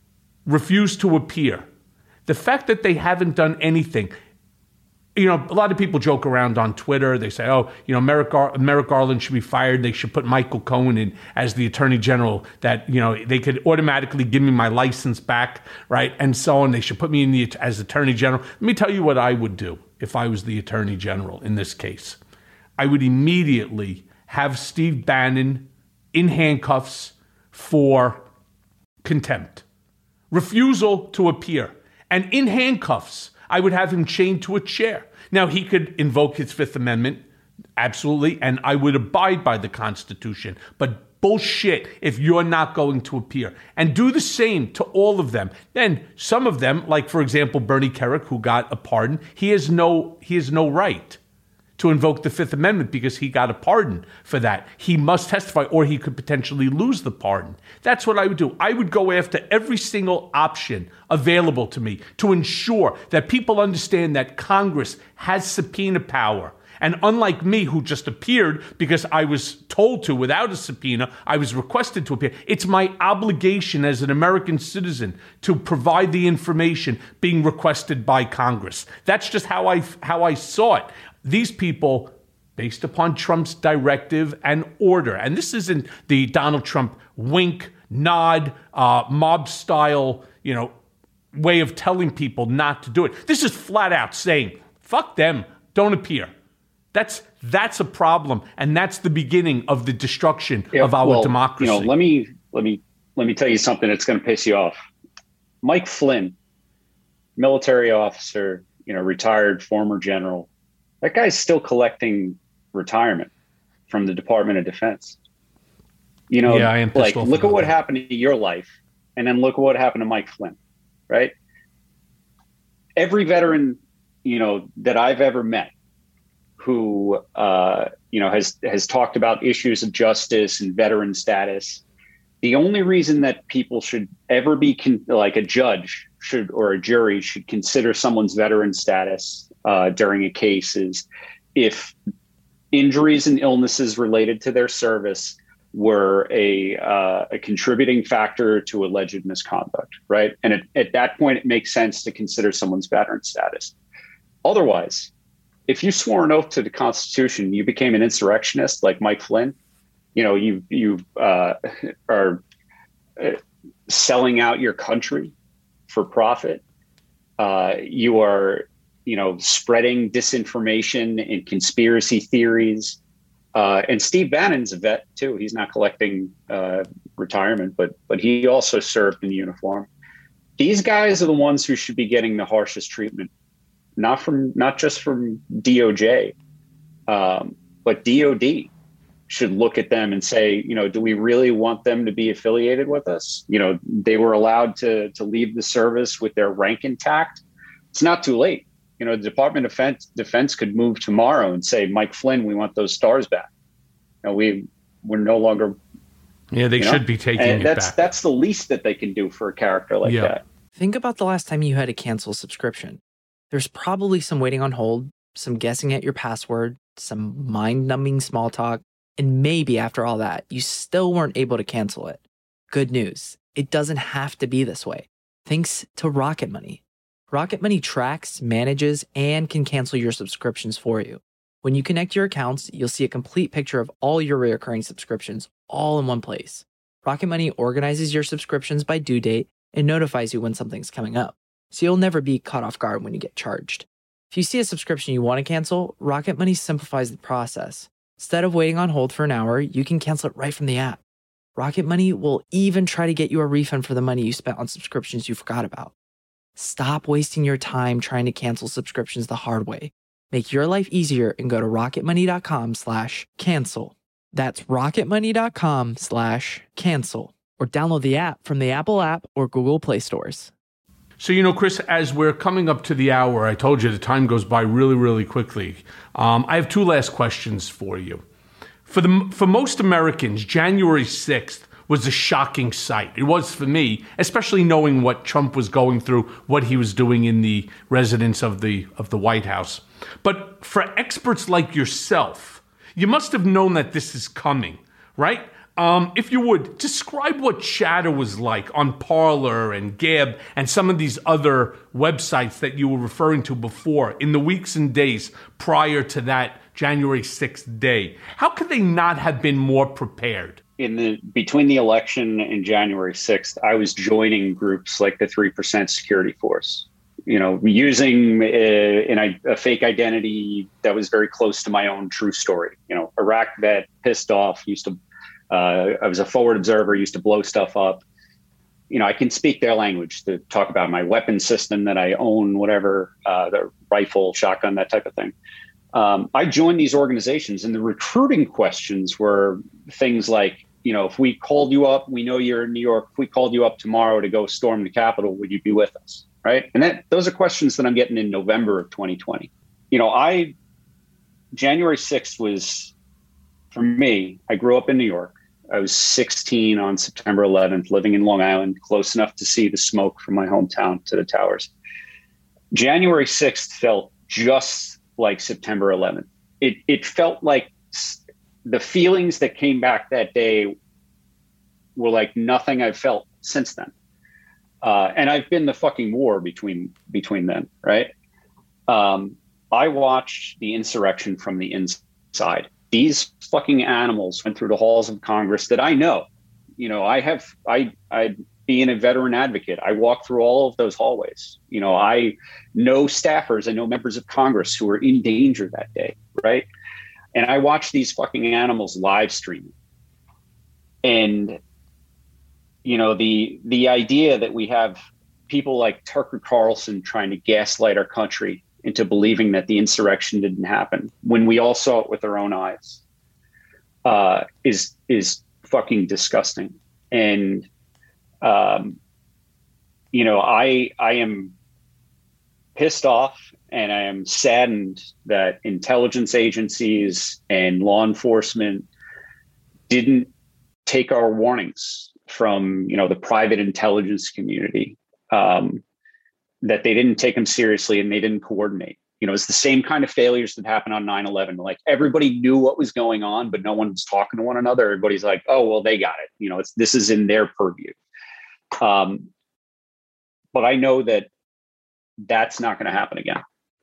refused to appear. The fact that they haven't done anything, you know, a lot of people joke around on Twitter. They say, oh, you know, Merrick, Gar- Merrick Garland should be fired. They should put Michael Cohen in as the attorney general, that, you know, they could automatically give me my license back, right? And so on. They should put me in the as attorney general. Let me tell you what I would do if I was the attorney general in this case. I would immediately have Steve Bannon in handcuffs for contempt. Refusal to appear. And in handcuffs, I would have him chained to a chair. Now, he could invoke his Fifth Amendment, absolutely, and I would abide by the Constitution. But bullshit if you're not going to appear. And do the same to all of them. Then some of them, like, for example, Bernie Kerik, who got a pardon, he has no, he has no right to invoke the Fifth Amendment because he got a pardon for that. He must testify or he could potentially lose the pardon. That's what I would do. I would go after every single option available to me to ensure that people understand that Congress has subpoena power. And unlike me, who just appeared because I was told to without a subpoena, I was requested to appear. It's my obligation as an American citizen to provide the information being requested by Congress. That's just how I, how I saw it. These people, based upon Trump's directive and order, and this isn't the Donald Trump wink, nod, uh, mob style, you know, way of telling people not to do it. This is flat out saying, fuck them, don't appear. That's that's a problem, and that's the beginning of the destruction yeah, of our well, democracy. You know, let me let me let me tell you something that's going to piss you off. Mike Flynn, military officer, you know, retired former general. That guy's still collecting retirement from the Department of Defense. You know, Yeah, I am like, pissed off look at about what that. happened to your life, and then look at what happened to Mike Flynn, right? Every veteran, you know, that I've ever met who, uh, you know, has, has talked about issues of justice and veteran status, the only reason that people should ever be con- like a judge should, or a jury should consider someone's veteran status uh, during a case is if injuries and illnesses related to their service were a, uh, a contributing factor to alleged misconduct, right? And at, at that point, it makes sense to consider someone's veteran status. Otherwise, if you swore an oath to the Constitution, you became an insurrectionist like Mike Flynn, you know, you you uh, are uh, selling out your country for profit. Uh, you are, you know, spreading disinformation and conspiracy theories. Uh, and Steve Bannon's a vet too. He's not collecting uh, retirement, but but he also served in uniform. These guys are the ones who should be getting the harshest treatment, not from not just from D O J, um, but D O D should look at them and say, you know, do we really want them to be affiliated with us? You know, they were allowed to to leave the service with their rank intact. It's not too late. You know, the Department of Defense, Defense could move tomorrow and say, Mike Flynn, we want those stars back. You know, we we're no longer. Yeah, they you know? should be taking and it that's, back. That's the least that they can do for a character like Yeah. that. Think about the last time you had to cancel a subscription. There's probably some waiting on hold, some guessing at your password, some mind-numbing small talk, and maybe after all that, you still weren't able to cancel it. Good news, it doesn't have to be this way. Thanks to Rocket Money. Rocket Money tracks, manages, and can cancel your subscriptions for you. When you connect your accounts, you'll see a complete picture of all your recurring subscriptions all in one place. Rocket Money organizes your subscriptions by due date and notifies you when something's coming up, so you'll never be caught off guard when you get charged. If you see a subscription you want to cancel, Rocket Money simplifies the process. Instead of waiting on hold for an hour, you can cancel it right from the app. Rocket Money will even try to get you a refund for the money you spent on subscriptions you forgot about. Stop wasting your time trying to cancel subscriptions the hard way. Make your life easier and go to rocketmoney.com slash cancel. That's rocketmoney.com slash cancel. Or download the app from the Apple app or Google Play stores. So, you know, Chris, as we're coming up to the hour, I told you the time goes by really, really quickly. Um, I have two last questions for you. For the for most Americans, January sixth was a shocking sight. It was for me, especially knowing what Trump was going through, what he was doing in the residence of the of the White House. But for experts like yourself, you must have known that this is coming, right? Um, if you would, describe what chatter was like on Parler and Gab and some of these other websites that you were referring to before in the weeks and days prior to that January sixth day. How could they not have been more prepared? In the between the election and January sixth, I was joining groups like the three percent Security Force, you know, using a, an, a fake identity that was very close to my own true story. You know, Iraq vet, pissed off, used to, uh, I was a forward observer, used to blow stuff up. You know, I can speak their language to talk about my weapon system that I own, whatever, uh, the rifle, shotgun, that type of thing. Um, I joined these organizations, and the recruiting questions were things like, you know, if we called you up, we know you're in New York. If we called you up tomorrow to go storm the Capitol, would you be with us? Right. And that those are questions that I'm getting in November of twenty twenty. You know, I January sixth was, for me, I grew up in New York. I was sixteen on September eleventh, living in Long Island, close enough to see the smoke from my hometown to the towers. January sixth felt just like September eleventh. It it felt like the feelings that came back that day were like nothing I've felt since then. Uh, and I've been the fucking war between between them, right? Um, I watched the insurrection from the inside. These fucking animals went through the halls of Congress that I know. You know, I have, I, I, being a veteran advocate, I walked through all of those hallways. You know, I know staffers, I know members of Congress who were in danger that day, right? And I watched these fucking animals live streaming. And, you know, the the idea that we have people like Tucker Carlson trying to gaslight our country into believing that the insurrection didn't happen when we all saw it with our own eyes uh, is is fucking disgusting. And um, you know, I I am pissed off and I am saddened that intelligence agencies and law enforcement didn't take our warnings from, you know, the private intelligence community, um, that they didn't take them seriously and they didn't coordinate. You know, it's the same kind of failures that happened on nine eleven. Like everybody knew what was going on, but no one was talking to one another. Everybody's like, oh, well, they got it. You know, it's, this is in their purview. Um, but I know that that's not going to happen again.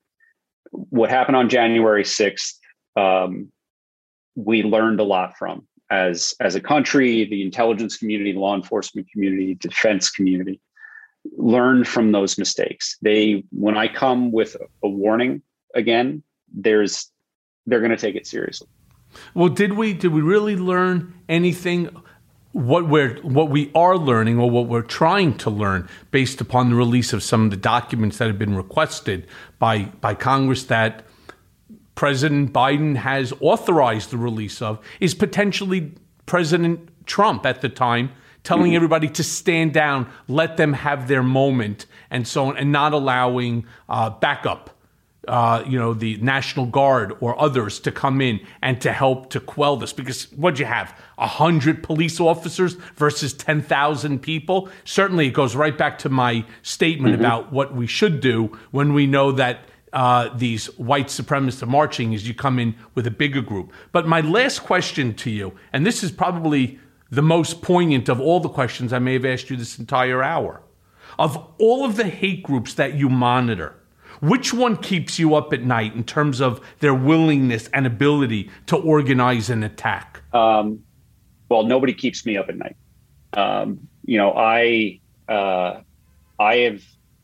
What happened on January sixth, um, we learned a lot from. As, as a country, the intelligence community, the law enforcement community, defense community, learned from those mistakes. They, when I come with a warning again, there's, they're going to take it seriously. Well, did we, did we really learn anything? What we're, what we are learning, or what we're trying to learn, based upon the release of some of the documents that have been requested by, by Congress that President Biden has authorized the release of, is potentially President Trump at the time telling mm-hmm. everybody to stand down, let them have their moment, and so on, and not allowing uh, backup, uh, you know, the National Guard or others to come in and to help to quell this. Because what'd you have? A hundred police officers versus ten thousand people? Certainly it goes right back to my statement mm-hmm. about what we should do when we know that Uh, these white supremacists are marching, is you come in with a bigger group. But my last question to you, and this is probably the most poignant of all the questions I may have asked you this entire hour. Of all of the hate groups that you monitor, which one keeps you up at night in terms of their willingness and ability to organize an attack? Um, well, nobody keeps me up at night. Um, you know, I, uh, I have,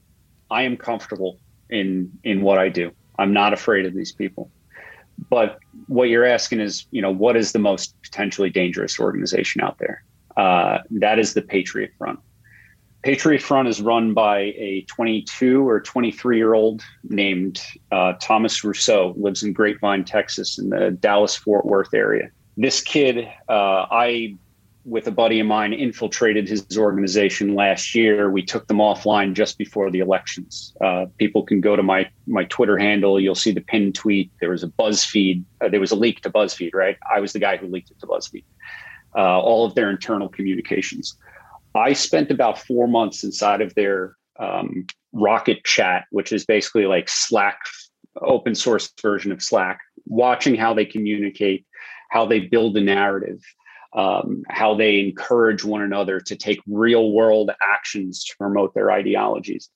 I am comfortable in in what I do. I'm not afraid of these people. But what you're asking is, you know, what is the most potentially dangerous organization out there? Uh, that is the Patriot Front. Patriot Front is run by a twenty-two or twenty-three year old named uh, Thomas Rousseau, lives in Grapevine, Texas, in the Dallas-Fort Worth area. This kid, uh, I, with a buddy of mine, infiltrated his organization last year. We took them offline just before the elections. Uh, people can go to my my Twitter handle. You'll see the pinned tweet. There was a BuzzFeed. Uh, there was a leak to BuzzFeed, right? I was the guy who leaked it to BuzzFeed. Uh, all of their internal communications. I spent about four months inside of their um, Rocket Chat, which is basically like Slack, open source version of Slack, watching how they communicate, how they build a narrative, Um, how they encourage one another to take real world actions to promote their ideologies.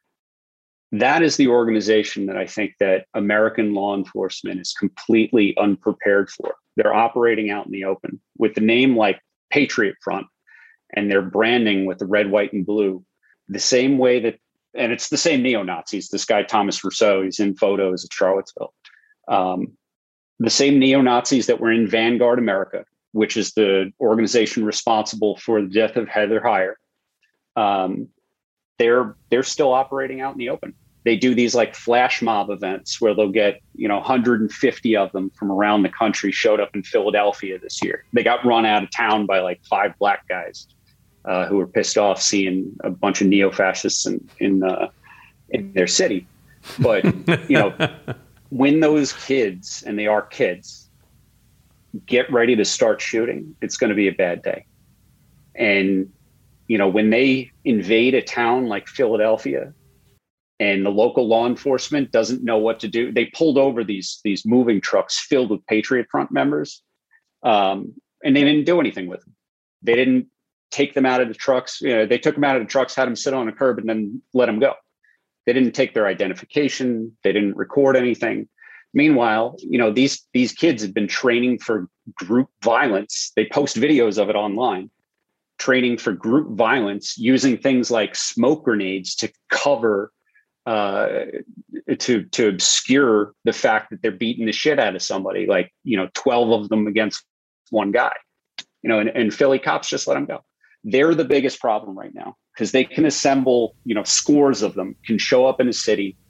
That is the organization that I think that American law enforcement is completely unprepared for. They're operating out in the open with the name like Patriot Front, and they're branding with the red, white, and blue, the same way that, and it's the same neo-Nazis. This guy, Thomas Rousseau, he's in photos at Charlottesville. Um, the same neo-Nazis that were in Vanguard America, which is the organization responsible for the death of Heather Heyer. Um, they're they're still operating out in the open. They do these like flash mob events where they'll get, you know, one hundred fifty of them from around the country. Showed up in Philadelphia this year. They got run out of town by like five black guys uh, who were pissed off seeing a bunch of neo-fascists in in, uh, in their city. But you know, when those kids, and they are kids, get ready to start shooting, it's going to be a bad day. And, you know, when they invade a town like Philadelphia and the local law enforcement doesn't know what to do, they pulled over these, these moving trucks filled with Patriot Front members. Um, and they didn't do anything with them. They didn't take them out of the trucks. You know, they took them out of the trucks, had them sit on a curb, and then let them go. They didn't take their identification. They didn't record anything. Meanwhile, you know, these these kids have been training for group violence. They post videos of it online, training for group violence using things like smoke grenades to cover, uh, to to obscure the fact that they're beating the shit out of somebody. Like, you know, twelve of them against one guy. You know, and, and Philly cops just let them go. They're the biggest problem right now because they can assemble, you know, scores of them, can show up in a city.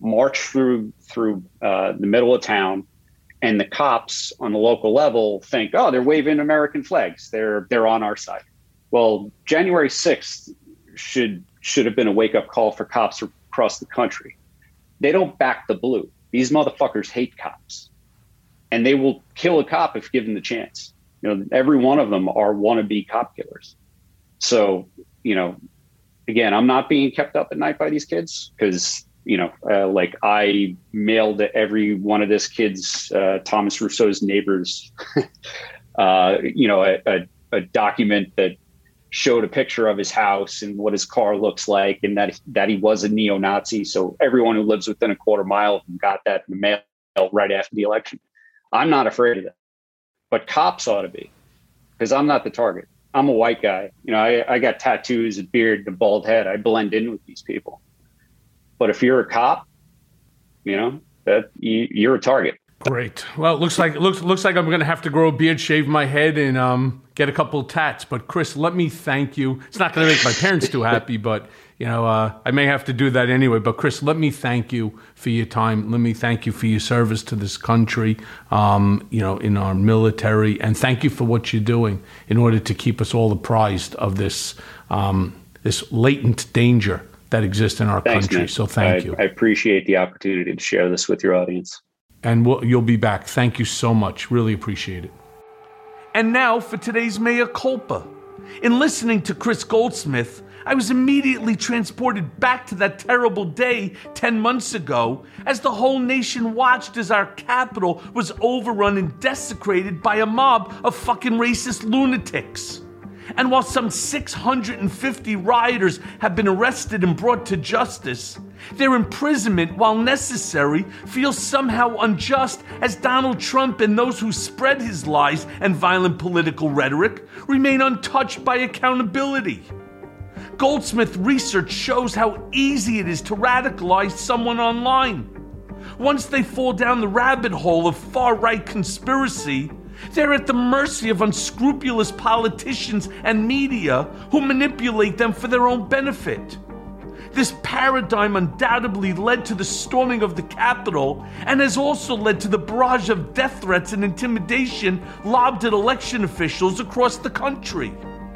march through through uh, the middle of town, and the cops on the local level think, oh, they're waving American flags. They're they're on our side. Well, January sixth should should have been a wake-up call for cops across the country. They don't back the blue. These motherfuckers hate cops. And they will kill a cop if given the chance. You know, every one of them are wannabe cop killers. So, you know, again, I'm not being kept up at night by these kids because, you know, uh, like I mailed to every one of this kid's, uh, Thomas Rousseau's neighbors, uh, you know, a, a, a document that showed a picture of his house and what his car looks like and that, that he was a neo-Nazi. So everyone who lives within a quarter mile of him got that in the mail right after the election. I'm not afraid of that, but cops ought to be, because I'm not the target. I'm a white guy. You know, I, I got tattoos, a beard, and a bald head. I blend in with these people. But if you're a cop, you know, that you, you're a target. Great. Well, it looks like it looks looks like I'm going to have to grow a beard, shave my head, and um, get a couple of tats. But Chris, let me thank you. It's not going to make my parents too happy, but you know, uh, I may have to do that anyway. But Chris, let me thank you for your time. Let me thank you for your service to this country, um, you know, in our military, and thank you for what you're doing in order to keep us all apprised of this um, this latent danger that exists in our Thanks, country. man. So thank I, you. I appreciate the opportunity to share this with your audience. And we'll, you'll be back. Thank you so much. Really appreciate it. And now for today's mea culpa. In listening to Chris Goldsmith, I was immediately transported back to that terrible day ten months ago as the whole nation watched as our capital was overrun and desecrated by a mob of fucking racist lunatics. And while some six hundred fifty rioters have been arrested and brought to justice, their imprisonment, while necessary, feels somehow unjust as Donald Trump and those who spread his lies and violent political rhetoric remain untouched by accountability. Goldsmith research shows how easy it is to radicalize someone online. Once they fall down the rabbit hole of far-right conspiracy, they're at the mercy of unscrupulous politicians and media who manipulate them for their own benefit. This paradigm undoubtedly led to the storming of the Capitol and has also led to the barrage of death threats and intimidation lobbed at election officials across the country.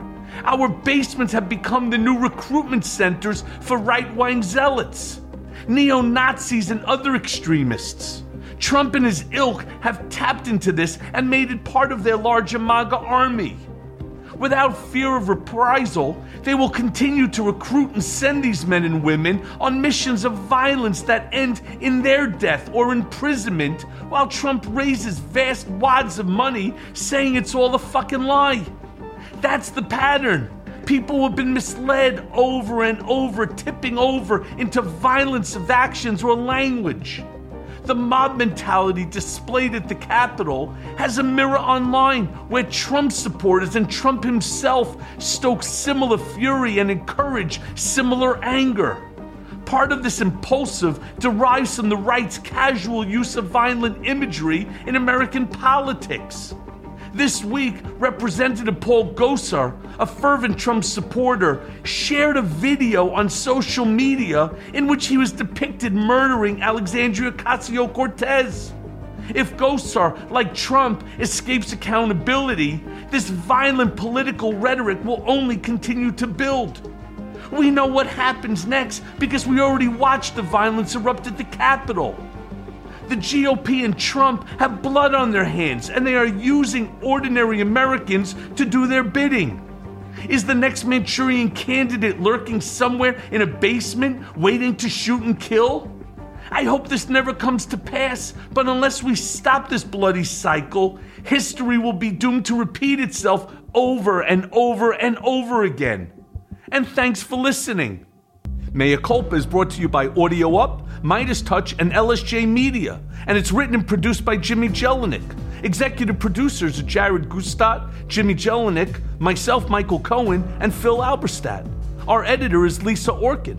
Our basements have become the new recruitment centers for right-wing zealots, neo-Nazis, and other extremists. Trump and his ilk have tapped into this and made it part of their larger MAGA army. Without fear of reprisal, they will continue to recruit and send these men and women on missions of violence that end in their death or imprisonment while Trump raises vast wads of money saying it's all a fucking lie. That's the pattern. People have been misled over and over, tipping over into violence of actions or language. The mob mentality displayed at the Capitol has a mirror online where Trump supporters and Trump himself stoke similar fury and encourage similar anger. Part of this impulsive derives from the right's casual use of violent imagery in American politics. This week, Representative Paul Gosar, a fervent Trump supporter, shared a video on social media in which he was depicted murdering Alexandria Ocasio-Cortez. If Gosar, like Trump, escapes accountability, this violent political rhetoric will only continue to build. We know what happens next because we already watched the violence erupt at the Capitol. The G O P and Trump have blood on their hands, and they are using ordinary Americans to do their bidding. Is the next Manchurian candidate lurking somewhere in a basement waiting to shoot and kill? I hope this never comes to pass, but unless we stop this bloody cycle, history will be doomed to repeat itself over and over and over again. And thanks for listening. Mea Culpa is brought to you by Audio Up, Midas Touch, and L S J Media, and it's written and produced by Jimmy Jelinek. Executive producers are Jared Gustat, Jimmy Jelinek, myself, Michael Cohen, and Phil Alberstadt. Our editor is Lisa Orkin.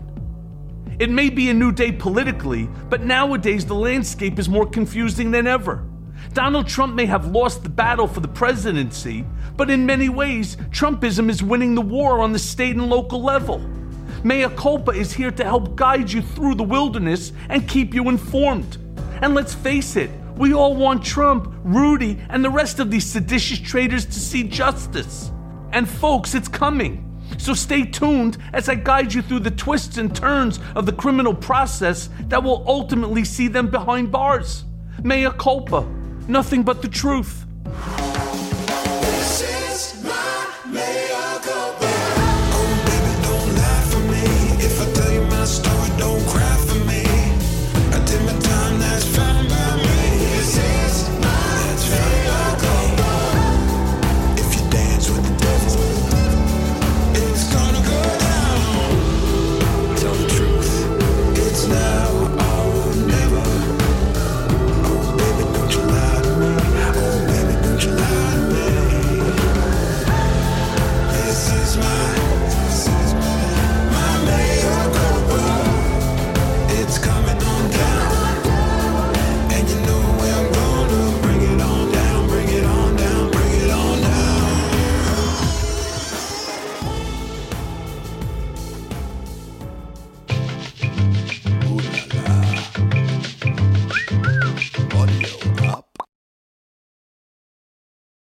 It may be a new day politically, but nowadays the landscape is more confusing than ever. Donald Trump may have lost the battle for the presidency, but in many ways, Trumpism is winning the war on the state and local level. Mea Culpa is here to help guide you through the wilderness and keep you informed. And let's face it, we all want Trump, Rudy, and the rest of these seditious traitors to see justice. And folks, it's coming. So stay tuned as I guide you through the twists and turns of the criminal process that will ultimately see them behind bars. Mea Culpa, nothing but the truth.